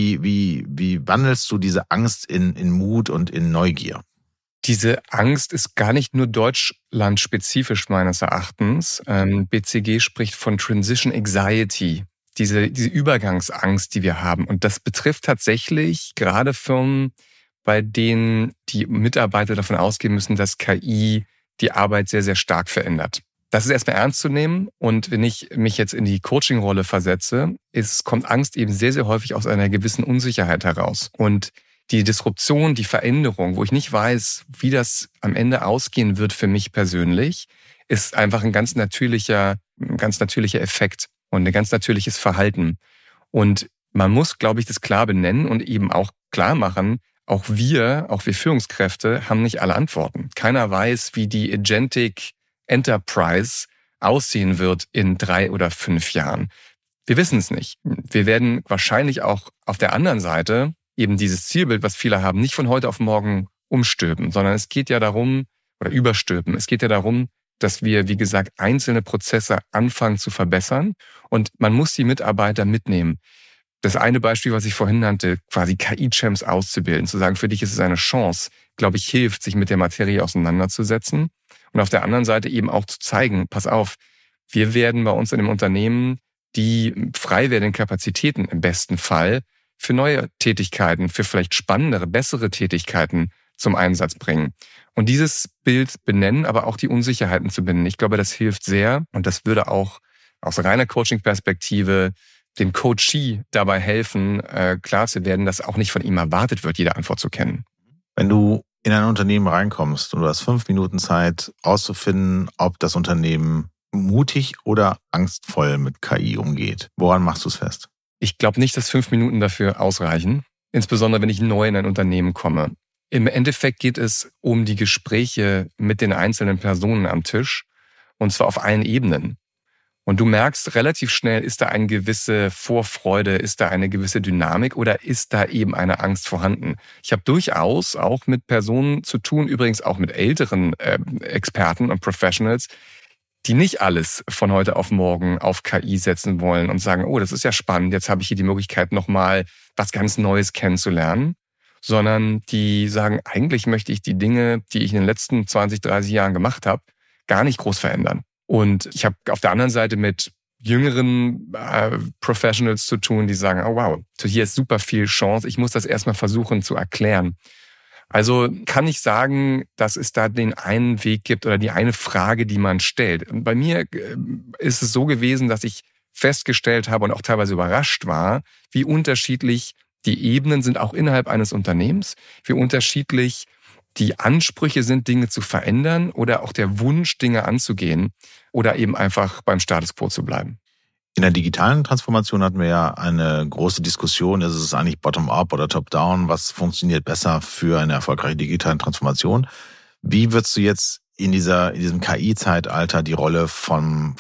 wandelst du diese Angst in Mut und in Neugier? Diese Angst ist gar nicht nur deutschlandspezifisch meines Erachtens. BCG spricht von Transition Anxiety. Diese Übergangsangst, die wir haben. Und das betrifft tatsächlich gerade Firmen, bei denen die Mitarbeiter davon ausgehen müssen, dass KI die Arbeit sehr, sehr stark verändert. Das ist erstmal ernst zu nehmen. Und wenn ich mich jetzt in die Coaching-Rolle versetze, kommt Angst eben sehr, sehr häufig aus einer gewissen Unsicherheit heraus. Und die Disruption, die Veränderung, wo ich nicht weiß, wie das am Ende ausgehen wird für mich persönlich, ist einfach ein ganz natürlicher Effekt. Und ein ganz natürliches Verhalten. Und man muss, glaube ich, das klar benennen und eben auch klar machen, auch wir Führungskräfte, haben nicht alle Antworten. Keiner weiß, wie die Agentic Enterprise aussehen wird in 3 oder 5 Jahren. Wir wissen es nicht. Wir werden wahrscheinlich auch auf der anderen Seite eben dieses Zielbild, was viele haben, nicht von heute auf morgen umstülpen, sondern es geht ja darum, oder überstülpen, es geht ja darum, dass wir, wie gesagt, einzelne Prozesse anfangen zu verbessern und man muss die Mitarbeiter mitnehmen. Das eine Beispiel, was ich vorhin nannte, quasi KI-Champs auszubilden, zu sagen, für dich ist es eine Chance, glaube ich, hilft, sich mit der Materie auseinanderzusetzen. Und auf der anderen Seite eben auch zu zeigen, pass auf, wir werden bei uns in dem Unternehmen die frei werdenden Kapazitäten im besten Fall für neue Tätigkeiten, für vielleicht spannendere, bessere Tätigkeiten zum Einsatz bringen. Und dieses Bild benennen, aber auch die Unsicherheiten zu benennen. Ich glaube, das hilft sehr und das würde auch aus reiner Coaching-Perspektive dem Coachee dabei helfen, klar zu werden, dass auch nicht von ihm erwartet wird, jede Antwort zu kennen. Wenn du in ein Unternehmen reinkommst und du hast 5 Minuten Zeit, auszufinden, ob das Unternehmen mutig oder angstvoll mit KI umgeht, woran machst du es fest? Ich glaube nicht, dass 5 Minuten dafür ausreichen, insbesondere wenn ich neu in ein Unternehmen komme. Im Endeffekt geht es um die Gespräche mit den einzelnen Personen am Tisch und zwar auf allen Ebenen. Und du merkst relativ schnell, ist da eine gewisse Vorfreude, ist da eine gewisse Dynamik oder ist da eben eine Angst vorhanden? Ich habe durchaus auch mit Personen zu tun, übrigens auch mit älteren Experten und Professionals, die nicht alles von heute auf morgen auf KI setzen wollen und sagen, oh, das ist ja spannend, jetzt habe ich hier die Möglichkeit, nochmal was ganz Neues kennenzulernen, sondern die sagen, eigentlich möchte ich die Dinge, die ich in den letzten 20, 30 Jahren gemacht habe, gar nicht groß verändern. Und ich habe auf der anderen Seite mit jüngeren Professionals zu tun, die sagen, oh wow, hier ist super viel Chance, ich muss das erstmal versuchen zu erklären. Also kann ich sagen, dass es da den einen Weg gibt oder die eine Frage, die man stellt. Und bei mir ist es so gewesen, dass ich festgestellt habe und auch teilweise überrascht war, wie unterschiedlich die Ebenen sind, auch innerhalb eines Unternehmens, wie unterschiedlich die Ansprüche sind, Dinge zu verändern oder auch der Wunsch, Dinge anzugehen oder eben einfach beim Status quo zu bleiben. In der digitalen Transformation hatten wir ja eine große Diskussion, ist es eigentlich bottom-up oder top-down, was funktioniert besser für eine erfolgreiche digitale Transformation? Wie würdest du jetzt in diesem KI-Zeitalter die Rolle von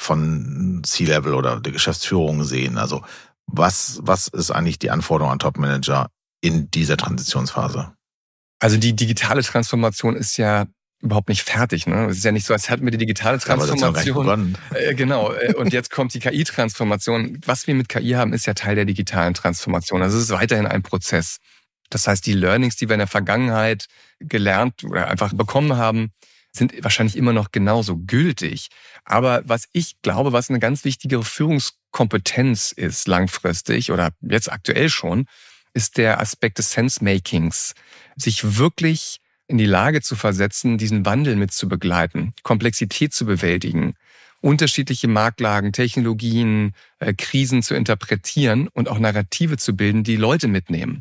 C-Level oder der Geschäftsführung sehen? Also was ist eigentlich die Anforderung an Top-Manager in dieser Transitionsphase? Also die digitale Transformation ist ja überhaupt nicht fertig. Ne? Es ist ja nicht so, als hätten wir die digitale Transformation. Genau. Und jetzt kommt die KI-Transformation. Was wir mit KI haben, ist ja Teil der digitalen Transformation. Also es ist weiterhin ein Prozess. Das heißt, die Learnings, die wir in der Vergangenheit gelernt oder einfach bekommen haben, sind wahrscheinlich immer noch genauso gültig. Aber was ich glaube, was eine ganz wichtige Führungskompetenz ist langfristig oder jetzt aktuell schon, ist der Aspekt des Sense-Makings. Sich wirklich in die Lage zu versetzen, diesen Wandel mit zu begleiten, Komplexität zu bewältigen, unterschiedliche Marktlagen, Technologien, Krisen zu interpretieren und auch Narrative zu bilden, die Leute mitnehmen.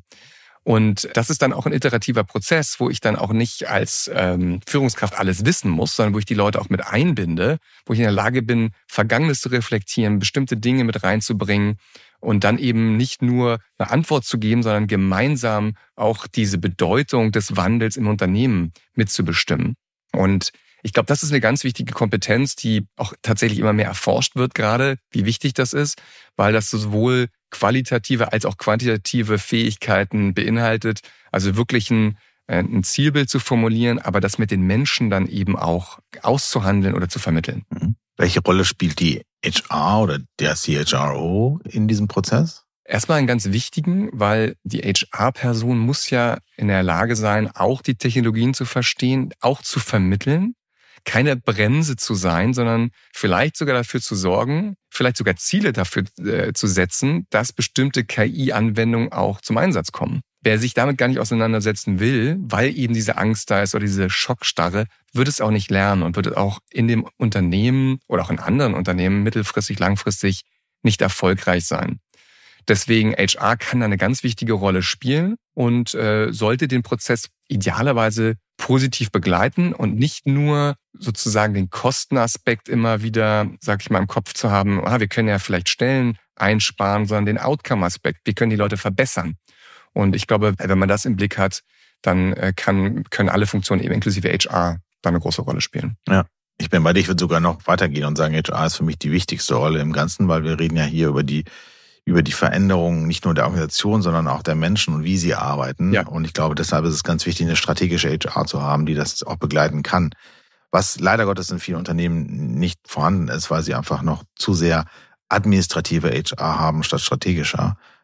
Und das ist dann auch ein iterativer Prozess, wo ich dann auch nicht als Führungskraft alles wissen muss, sondern wo ich die Leute auch mit einbinde, wo ich in der Lage bin, Vergangenes zu reflektieren, bestimmte Dinge mit reinzubringen und dann eben nicht nur eine Antwort zu geben, sondern gemeinsam auch diese Bedeutung des Wandels im Unternehmen mitzubestimmen. Und ich glaube, das ist eine ganz wichtige Kompetenz, die auch tatsächlich immer mehr erforscht wird gerade, wie wichtig das ist, weil das sowohl qualitative als auch quantitative Fähigkeiten beinhaltet, also wirklich ein Zielbild zu formulieren, aber das mit den Menschen dann eben auch auszuhandeln oder zu vermitteln. Welche Rolle spielt die HR oder der CHRO in diesem Prozess? Erstmal einen ganz wichtigen, weil die HR-Person muss ja in der Lage sein, auch die Technologien zu verstehen, auch zu vermitteln, keine Bremse zu sein, sondern vielleicht sogar dafür zu sorgen, vielleicht sogar Ziele dafür zu setzen, dass bestimmte KI-Anwendungen auch zum Einsatz kommen. Wer sich damit gar nicht auseinandersetzen will, weil eben diese Angst da ist oder diese Schockstarre, wird es auch nicht lernen und wird es auch in dem Unternehmen oder auch in anderen Unternehmen mittelfristig, langfristig nicht erfolgreich sein. Deswegen HR kann da eine ganz wichtige Rolle spielen und sollte den Prozess idealerweise positiv begleiten und nicht nur sozusagen den Kostenaspekt immer wieder, sag ich mal, im Kopf zu haben, wir können ja vielleicht Stellen einsparen, sondern den Outcome-Aspekt, wir können die Leute verbessern. Und ich glaube, wenn man das im Blick hat, dann können alle Funktionen eben inklusive HR da eine große Rolle spielen. Ja, ich bin bei dir, ich würde sogar noch weitergehen und sagen, HR ist für mich die wichtigste Rolle im Ganzen, weil wir reden ja hier über die Veränderung nicht nur der Organisation, sondern auch der Menschen und wie sie arbeiten. Ja. Und ich glaube, deshalb ist es ganz wichtig, eine strategische HR zu haben, die das auch begleiten kann. Was leider Gottes in vielen Unternehmen nicht vorhanden ist, weil sie einfach noch zu sehr administrative HR haben statt strategischer.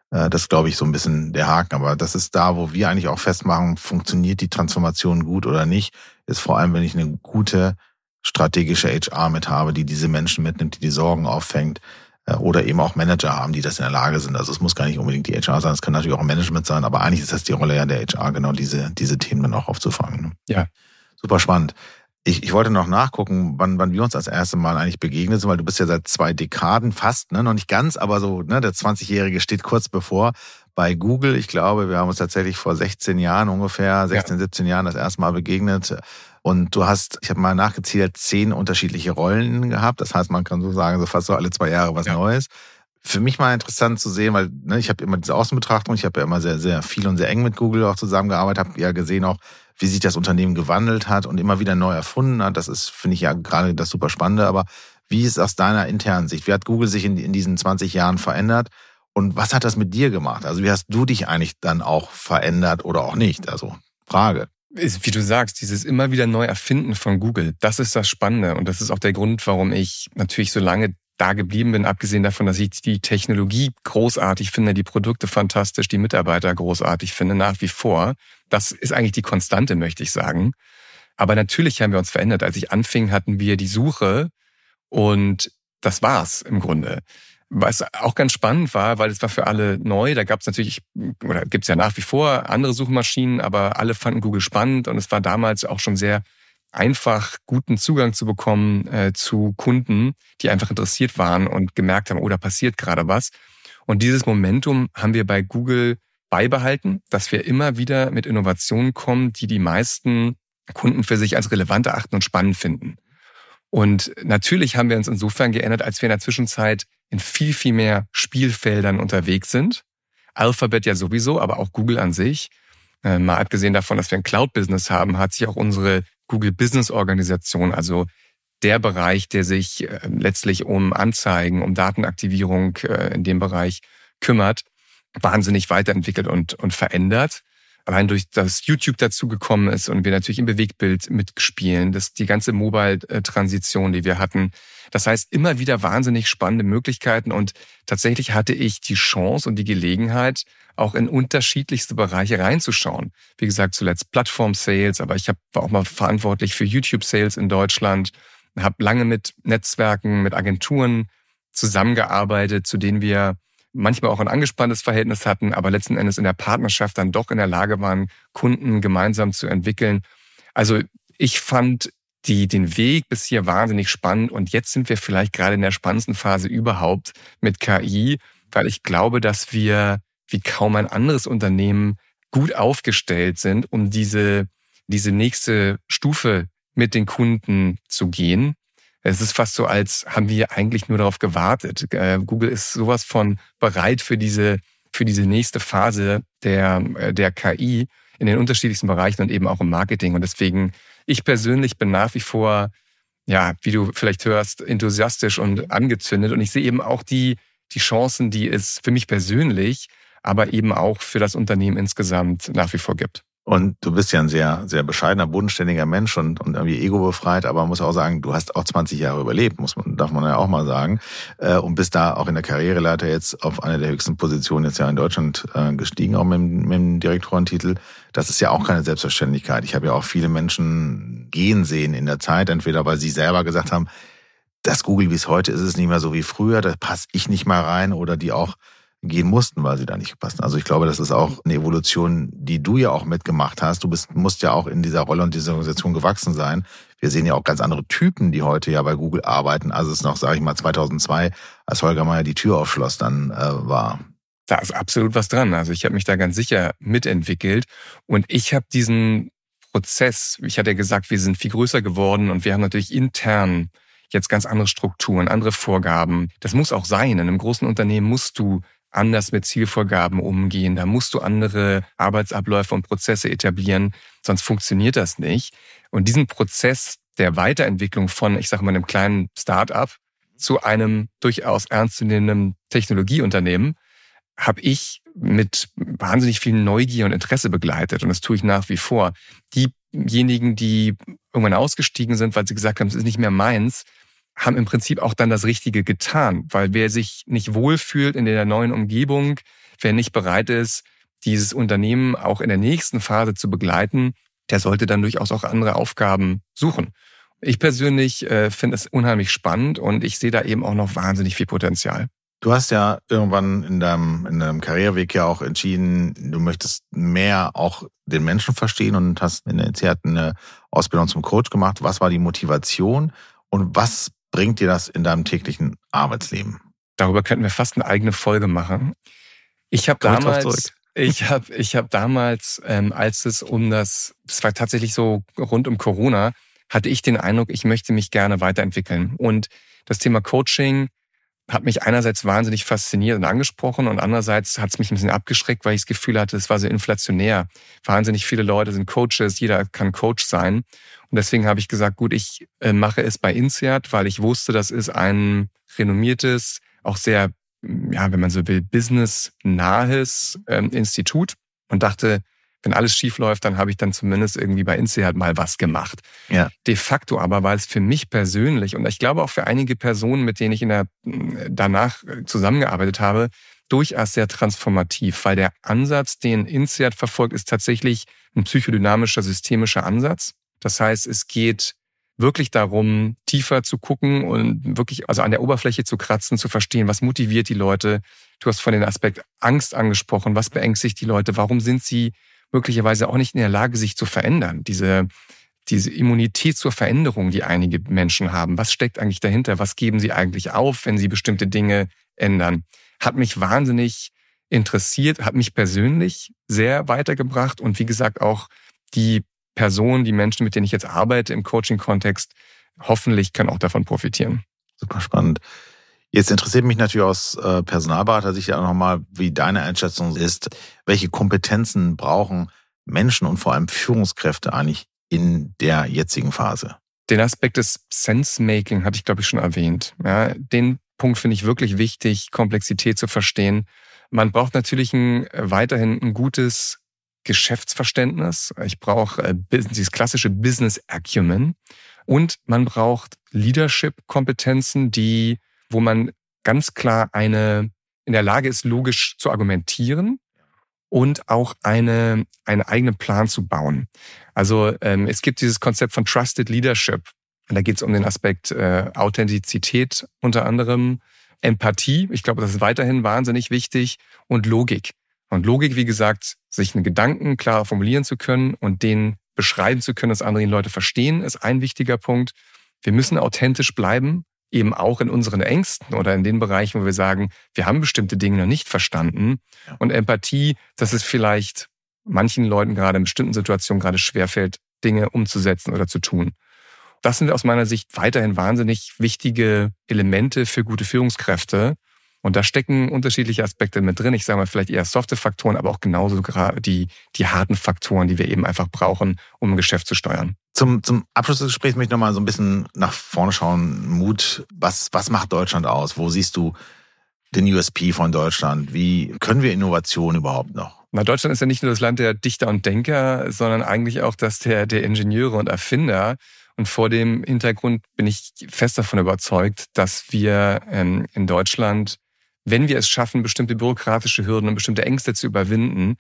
Das ist, glaube ich, so ein bisschen der Haken. Aber das ist da, wo wir eigentlich auch festmachen, funktioniert die Transformation gut oder nicht, ist vor allem, wenn ich eine gute strategische HR mit habe, die diese Menschen mitnimmt, die Sorgen auffängt, oder eben auch Manager haben, die das in der Lage sind. Also es muss gar nicht unbedingt die HR sein, es kann natürlich auch ein Management sein, aber eigentlich ist das die Rolle ja der HR, genau diese Themen dann auch aufzufangen. Ja. Super spannend. Ich wollte noch nachgucken, wann wir uns das erste Mal eigentlich begegnet sind, weil du bist ja seit 2 Dekaden fast, ne, noch nicht ganz, aber so, ne, der 20-Jährige steht kurz bevor bei Google. Ich glaube, wir haben uns tatsächlich vor 16 Jahren ungefähr, 17 Jahren das erste Mal begegnet. Und du hast, ich habe mal nachgezählt, 10 unterschiedliche Rollen gehabt. Das heißt, man kann so sagen, so fast so alle 2 Jahre was Neues. Für mich mal interessant zu sehen, weil ich habe immer diese Außenbetrachtung, ich habe ja immer sehr, sehr viel und sehr eng mit Google auch zusammengearbeitet, habe ja gesehen auch, wie sich das Unternehmen gewandelt hat und immer wieder neu erfunden hat. Das ist, finde ich ja gerade das super Spannende. Aber wie ist aus deiner internen Sicht? Wie hat Google sich in diesen 20 Jahren verändert? Und was hat das mit dir gemacht? Also wie hast du dich eigentlich dann auch verändert oder auch nicht? Also Frage. Wie du sagst, dieses immer wieder neu Erfinden von Google, das ist das Spannende. Und das ist auch der Grund, warum ich natürlich so lange da geblieben bin, abgesehen davon, dass ich die Technologie großartig finde, die Produkte fantastisch, die Mitarbeiter großartig finde, nach wie vor. Das ist eigentlich die Konstante, möchte ich sagen. Aber natürlich haben wir uns verändert. Als ich anfing, hatten wir die Suche und das war's im Grunde. Was auch ganz spannend war, weil es war für alle neu. Da gab es natürlich, oder gibt es ja nach wie vor andere Suchmaschinen, aber alle fanden Google spannend und es war damals auch schon sehr einfach, guten Zugang zu bekommen zu Kunden, die einfach interessiert waren und gemerkt haben, oh, da passiert gerade was. Und dieses Momentum haben wir bei Google beibehalten, dass wir immer wieder mit Innovationen kommen, die die meisten Kunden für sich als relevant erachten und spannend finden. Und natürlich haben wir uns insofern geändert, als wir in der Zwischenzeit in viel, viel mehr Spielfeldern unterwegs sind. Alphabet ja sowieso, aber auch Google an sich. Mal abgesehen davon, dass wir ein Cloud-Business haben, hat sich auch unsere Google Business Organisation, also der Bereich, der sich letztlich um Anzeigen, um Datenaktivierung in dem Bereich kümmert, wahnsinnig weiterentwickelt und verändert. Allein durch das YouTube dazugekommen ist und wir natürlich im Bewegtbild mitspielen, das die ganze Mobile-Transition, die wir hatten. Das heißt, immer wieder wahnsinnig spannende Möglichkeiten und tatsächlich hatte ich die Chance und die Gelegenheit, auch in unterschiedlichste Bereiche reinzuschauen. Wie gesagt, zuletzt Plattform-Sales, aber ich war auch mal verantwortlich für YouTube-Sales in Deutschland, habe lange mit Netzwerken, mit Agenturen zusammengearbeitet, zu denen wir manchmal auch ein angespanntes Verhältnis hatten, aber letzten Endes in der Partnerschaft dann doch in der Lage waren, Kunden gemeinsam zu entwickeln. Also ich fand den Weg bis hier wahnsinnig spannend und jetzt sind wir vielleicht gerade in der spannendsten Phase überhaupt mit KI, weil ich glaube, dass wir wie kaum ein anderes Unternehmen gut aufgestellt sind, um diese nächste Stufe mit den Kunden zu gehen. Es ist fast so, als haben wir eigentlich nur darauf gewartet. Google ist sowas von bereit für diese nächste Phase der KI in den unterschiedlichsten Bereichen und eben auch im Marketing. Und deswegen, ich persönlich bin nach wie vor, ja, wie du vielleicht hörst, enthusiastisch und angezündet. Und ich sehe eben auch die Chancen, die es für mich persönlich, aber eben auch für das Unternehmen insgesamt nach wie vor gibt. Und du bist ja ein sehr, sehr bescheidener, bodenständiger Mensch und irgendwie ego-befreit, aber man muss auch sagen, du hast auch 20 Jahre überlebt, darf man ja auch mal sagen. Und bist da auch in der Karriereleiter jetzt auf eine der höchsten Positionen jetzt ja in Deutschland gestiegen, auch mit dem Direktorentitel. Das ist ja auch keine Selbstverständlichkeit. Ich habe ja auch viele Menschen gehen sehen in der Zeit, entweder weil sie selber gesagt haben, das Google, wie es heute ist, ist nicht mehr so wie früher, da passe ich nicht mal rein, oder die auch gehen mussten, weil sie da nicht gepasst haben. Also ich glaube, das ist auch eine Evolution, die du ja auch mitgemacht hast. Du musst ja auch in dieser Rolle und dieser Organisation gewachsen sein. Wir sehen ja auch ganz andere Typen, die heute ja bei Google arbeiten, als es noch, sage ich mal, 2002, als Holger Meyer die Tür aufschloss, dann war. Da ist absolut was dran. Also ich habe mich da ganz sicher mitentwickelt und ich habe diesen Prozess, ich hatte ja gesagt, wir sind viel größer geworden und wir haben natürlich intern jetzt ganz andere Strukturen, andere Vorgaben. Das muss auch sein. In einem großen Unternehmen musst du anders mit Zielvorgaben umgehen. Da musst du andere Arbeitsabläufe und Prozesse etablieren, sonst funktioniert das nicht. Und diesen Prozess der Weiterentwicklung von, ich sage mal, einem kleinen Start-up zu einem durchaus ernstzunehmenden Technologieunternehmen habe ich mit wahnsinnig viel Neugier und Interesse begleitet. Und das tue ich nach wie vor. Diejenigen, die irgendwann ausgestiegen sind, weil sie gesagt haben, es ist nicht mehr meins, haben im Prinzip auch dann das Richtige getan. Weil wer sich nicht wohlfühlt in der neuen Umgebung, Wer nicht bereit ist, dieses Unternehmen auch in der nächsten Phase zu begleiten, der sollte dann durchaus auch andere Aufgaben suchen. Ich persönlich finde es unheimlich spannend und ich sehe da eben auch noch wahnsinnig viel Potenzial. Du hast ja irgendwann in deinem Karriereweg ja auch entschieden, du möchtest mehr auch den Menschen verstehen und hast initiiert eine Ausbildung zum Coach gemacht. Was war die Motivation und was bringt dir das in deinem täglichen Arbeitsleben? Darüber könnten wir fast eine eigene Folge machen. Ich habe damals, als es war tatsächlich so rund um Corona, hatte ich den Eindruck, ich möchte mich gerne weiterentwickeln. Und das Thema Coaching hat mich einerseits wahnsinnig fasziniert und angesprochen und andererseits hat es mich ein bisschen abgeschreckt, weil ich das Gefühl hatte, es war so inflationär. Wahnsinnig viele Leute sind Coaches, jeder kann Coach sein. Und deswegen habe ich gesagt, gut, ich mache es bei INSEAD, weil ich wusste, das ist ein renommiertes, auch sehr, ja, wenn man so will, business-nahes Institut und dachte, wenn alles schief läuft, dann habe ich dann zumindest irgendwie bei INSEAD mal was gemacht. Ja. De facto aber war es für mich persönlich und ich glaube auch für einige Personen, mit denen ich danach zusammengearbeitet habe, durchaus sehr transformativ, weil der Ansatz, den INSEAD verfolgt, ist tatsächlich ein psychodynamischer, systemischer Ansatz. Das heißt, es geht wirklich darum, tiefer zu gucken und wirklich also an der Oberfläche zu kratzen, zu verstehen, was motiviert die Leute. Du hast von den Aspekt Angst angesprochen, was beängstigt die Leute, warum sind sie möglicherweise auch nicht in der Lage, sich zu verändern. Diese Immunität zur Veränderung, die einige Menschen haben. Was steckt eigentlich dahinter? Was geben sie eigentlich auf, wenn sie bestimmte Dinge ändern? Hat mich wahnsinnig interessiert, hat mich persönlich sehr weitergebracht und wie gesagt auch die Personen, die Menschen, mit denen ich jetzt arbeite im Coaching-Kontext, hoffentlich können auch davon profitieren. Super spannend. Jetzt interessiert mich natürlich aus Personalberater-Sicht auch nochmal, wie deine Einschätzung ist. Welche Kompetenzen brauchen Menschen und vor allem Führungskräfte eigentlich in der jetzigen Phase? Den Aspekt des Sense-Making hatte ich, glaube ich, schon erwähnt. Ja, den Punkt finde ich wirklich wichtig, Komplexität zu verstehen. Man braucht natürlich weiterhin ein gutes Geschäftsverständnis. Ich brauche dieses klassische Business Acumen. Und man braucht Leadership-Kompetenzen, wo man ganz klar in der Lage ist, logisch zu argumentieren und auch einen eigenen Plan zu bauen. Also es gibt dieses Konzept von Trusted Leadership. Und da geht es um den Aspekt Authentizität unter anderem, Empathie, ich glaube, das ist weiterhin wahnsinnig wichtig, und Logik. Und Logik, wie gesagt, sich einen Gedanken klar formulieren zu können und den beschreiben zu können, dass andere Leute verstehen, ist ein wichtiger Punkt. Wir müssen authentisch bleiben, eben auch in unseren Ängsten oder in den Bereichen, wo wir sagen, wir haben bestimmte Dinge noch nicht verstanden. Ja. Und Empathie, dass es vielleicht manchen Leuten gerade in bestimmten Situationen gerade schwerfällt, Dinge umzusetzen oder zu tun. Das sind aus meiner Sicht weiterhin wahnsinnig wichtige Elemente für gute Führungskräfte. Und da stecken unterschiedliche Aspekte mit drin. Ich sage mal vielleicht eher softe Faktoren, aber auch genauso gerade die harten Faktoren, die wir eben einfach brauchen, um ein Geschäft zu steuern. Zum Abschluss des Gesprächs möchte ich nochmal so ein bisschen nach vorne schauen. Mut, was macht Deutschland aus? Wo siehst du den USP von Deutschland? Wie können wir Innovation überhaupt noch? Na, Deutschland ist ja nicht nur das Land der Dichter und Denker, sondern eigentlich auch das der Ingenieure und Erfinder. Und vor dem Hintergrund bin ich fest davon überzeugt, dass wir in Deutschland, wenn wir es schaffen, bestimmte bürokratische Hürden und bestimmte Ängste zu überwinden,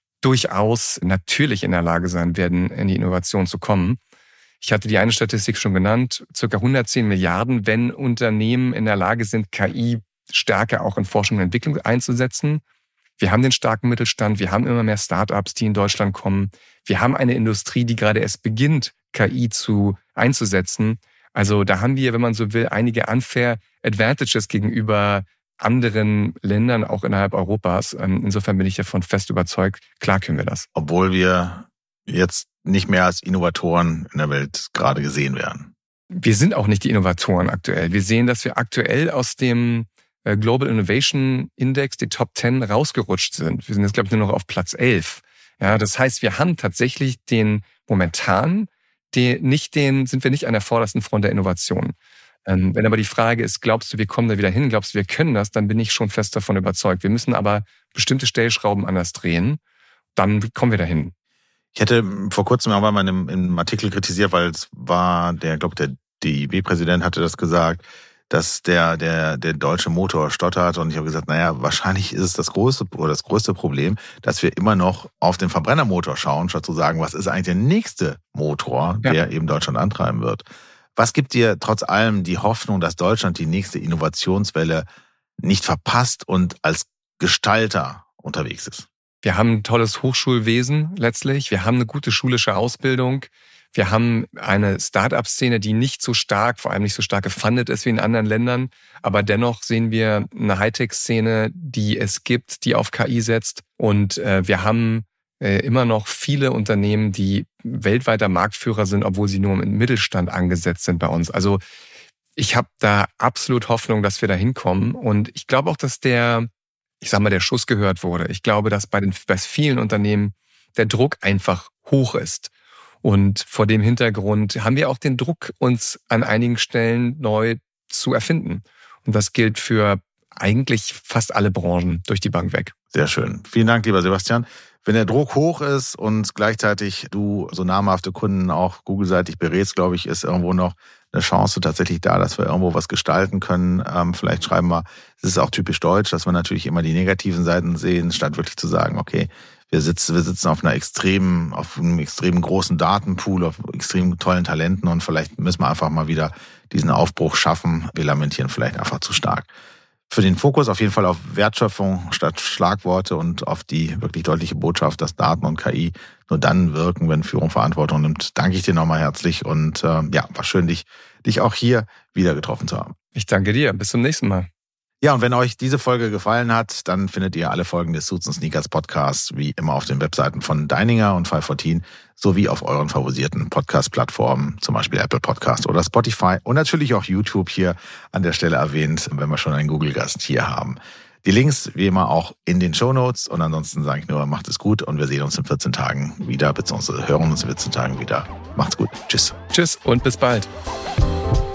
durchaus natürlich in der Lage sein werden, in die Innovation zu kommen. Ich hatte die eine Statistik schon genannt, ca. 110 Milliarden, wenn Unternehmen in der Lage sind, KI stärker auch in Forschung und Entwicklung einzusetzen. Wir haben den starken Mittelstand, wir haben immer mehr Startups, die in Deutschland kommen. Wir haben eine Industrie, die gerade erst beginnt, KI einzusetzen. Also da haben wir, wenn man so will, einige unfair advantages gegenüber anderen Ländern, auch innerhalb Europas. Insofern bin ich davon fest überzeugt, klar können wir das. Obwohl wir jetzt nicht mehr als Innovatoren in der Welt gerade gesehen werden. Wir sind auch nicht die Innovatoren aktuell. Wir sehen, dass wir aktuell aus dem Global Innovation Index, die Top 10, rausgerutscht sind. Wir sind jetzt, glaube ich, nur noch auf Platz 11. Ja, das heißt, wir haben tatsächlich sind wir nicht an der vordersten Front der Innovation. Wenn aber die Frage ist, glaubst du, wir kommen da wieder hin, glaubst du, wir können das, dann bin ich schon fest davon überzeugt. Wir müssen aber bestimmte Stellschrauben anders drehen, dann kommen wir dahin. Ich hätte vor kurzem aber mal in einem Artikel kritisiert, weil es war der DIW-Präsident hatte das gesagt, dass der deutsche Motor stottert. Und ich habe gesagt, naja, wahrscheinlich ist es das größte Problem, dass wir immer noch auf den Verbrennermotor schauen, statt zu sagen, was ist eigentlich der nächste Motor, der eben Deutschland antreiben wird. Was gibt dir trotz allem die Hoffnung, dass Deutschland die nächste Innovationswelle nicht verpasst und als Gestalter unterwegs ist? Wir haben ein tolles Hochschulwesen letztlich. Wir haben eine gute schulische Ausbildung. Wir haben eine Start-up-Szene, die nicht so stark, vor allem nicht so stark gefundet ist wie in anderen Ländern. Aber dennoch sehen wir eine Hightech-Szene, die es gibt, die auf KI setzt. Und wir haben immer noch viele Unternehmen, die weltweiter Marktführer sind, obwohl sie nur im Mittelstand angesetzt sind bei uns. Also ich habe da absolut Hoffnung, dass wir da hinkommen. Und ich glaube auch, dass der Schuss gehört wurde. Ich glaube, dass bei vielen Unternehmen der Druck einfach hoch ist. Und vor dem Hintergrund haben wir auch den Druck, uns an einigen Stellen neu zu erfinden. Und das gilt für eigentlich fast alle Branchen durch die Bank weg. Sehr schön. Vielen Dank, lieber Sebastian. Wenn der Druck hoch ist und gleichzeitig du so namhafte Kunden auch Google-seitig berätst, glaube ich, ist irgendwo noch eine Chance tatsächlich da, dass wir irgendwo was gestalten können. Vielleicht schreiben wir, es ist auch typisch deutsch, dass wir natürlich immer die negativen Seiten sehen, statt wirklich zu sagen, okay, wir sitzen auf einem extrem großen Datenpool, auf extrem tollen Talenten und vielleicht müssen wir einfach mal wieder diesen Aufbruch schaffen. Wir lamentieren vielleicht einfach zu stark. Für den Fokus auf jeden Fall auf Wertschöpfung statt Schlagworte und auf die wirklich deutliche Botschaft, dass Daten und KI nur dann wirken, wenn Führung Verantwortung nimmt. Danke ich dir nochmal herzlich und war schön, dich auch hier wieder getroffen zu haben. Ich danke dir. Bis zum nächsten Mal. Ja, und wenn euch diese Folge gefallen hat, dann findet ihr alle Folgen des Suits & Sneakers Podcasts wie immer auf den Webseiten von Deininger und 514 sowie auf euren favorisierten Podcast-Plattformen, zum Beispiel Apple Podcast oder Spotify und natürlich auch YouTube hier an der Stelle erwähnt, wenn wir schon einen Google-Gast hier haben. Die Links wie immer auch in den Shownotes und ansonsten sage ich nur, macht es gut und wir sehen uns in 14 Tagen wieder, beziehungsweise hören uns in 14 Tagen wieder. Macht's gut. Tschüss. Tschüss und bis bald.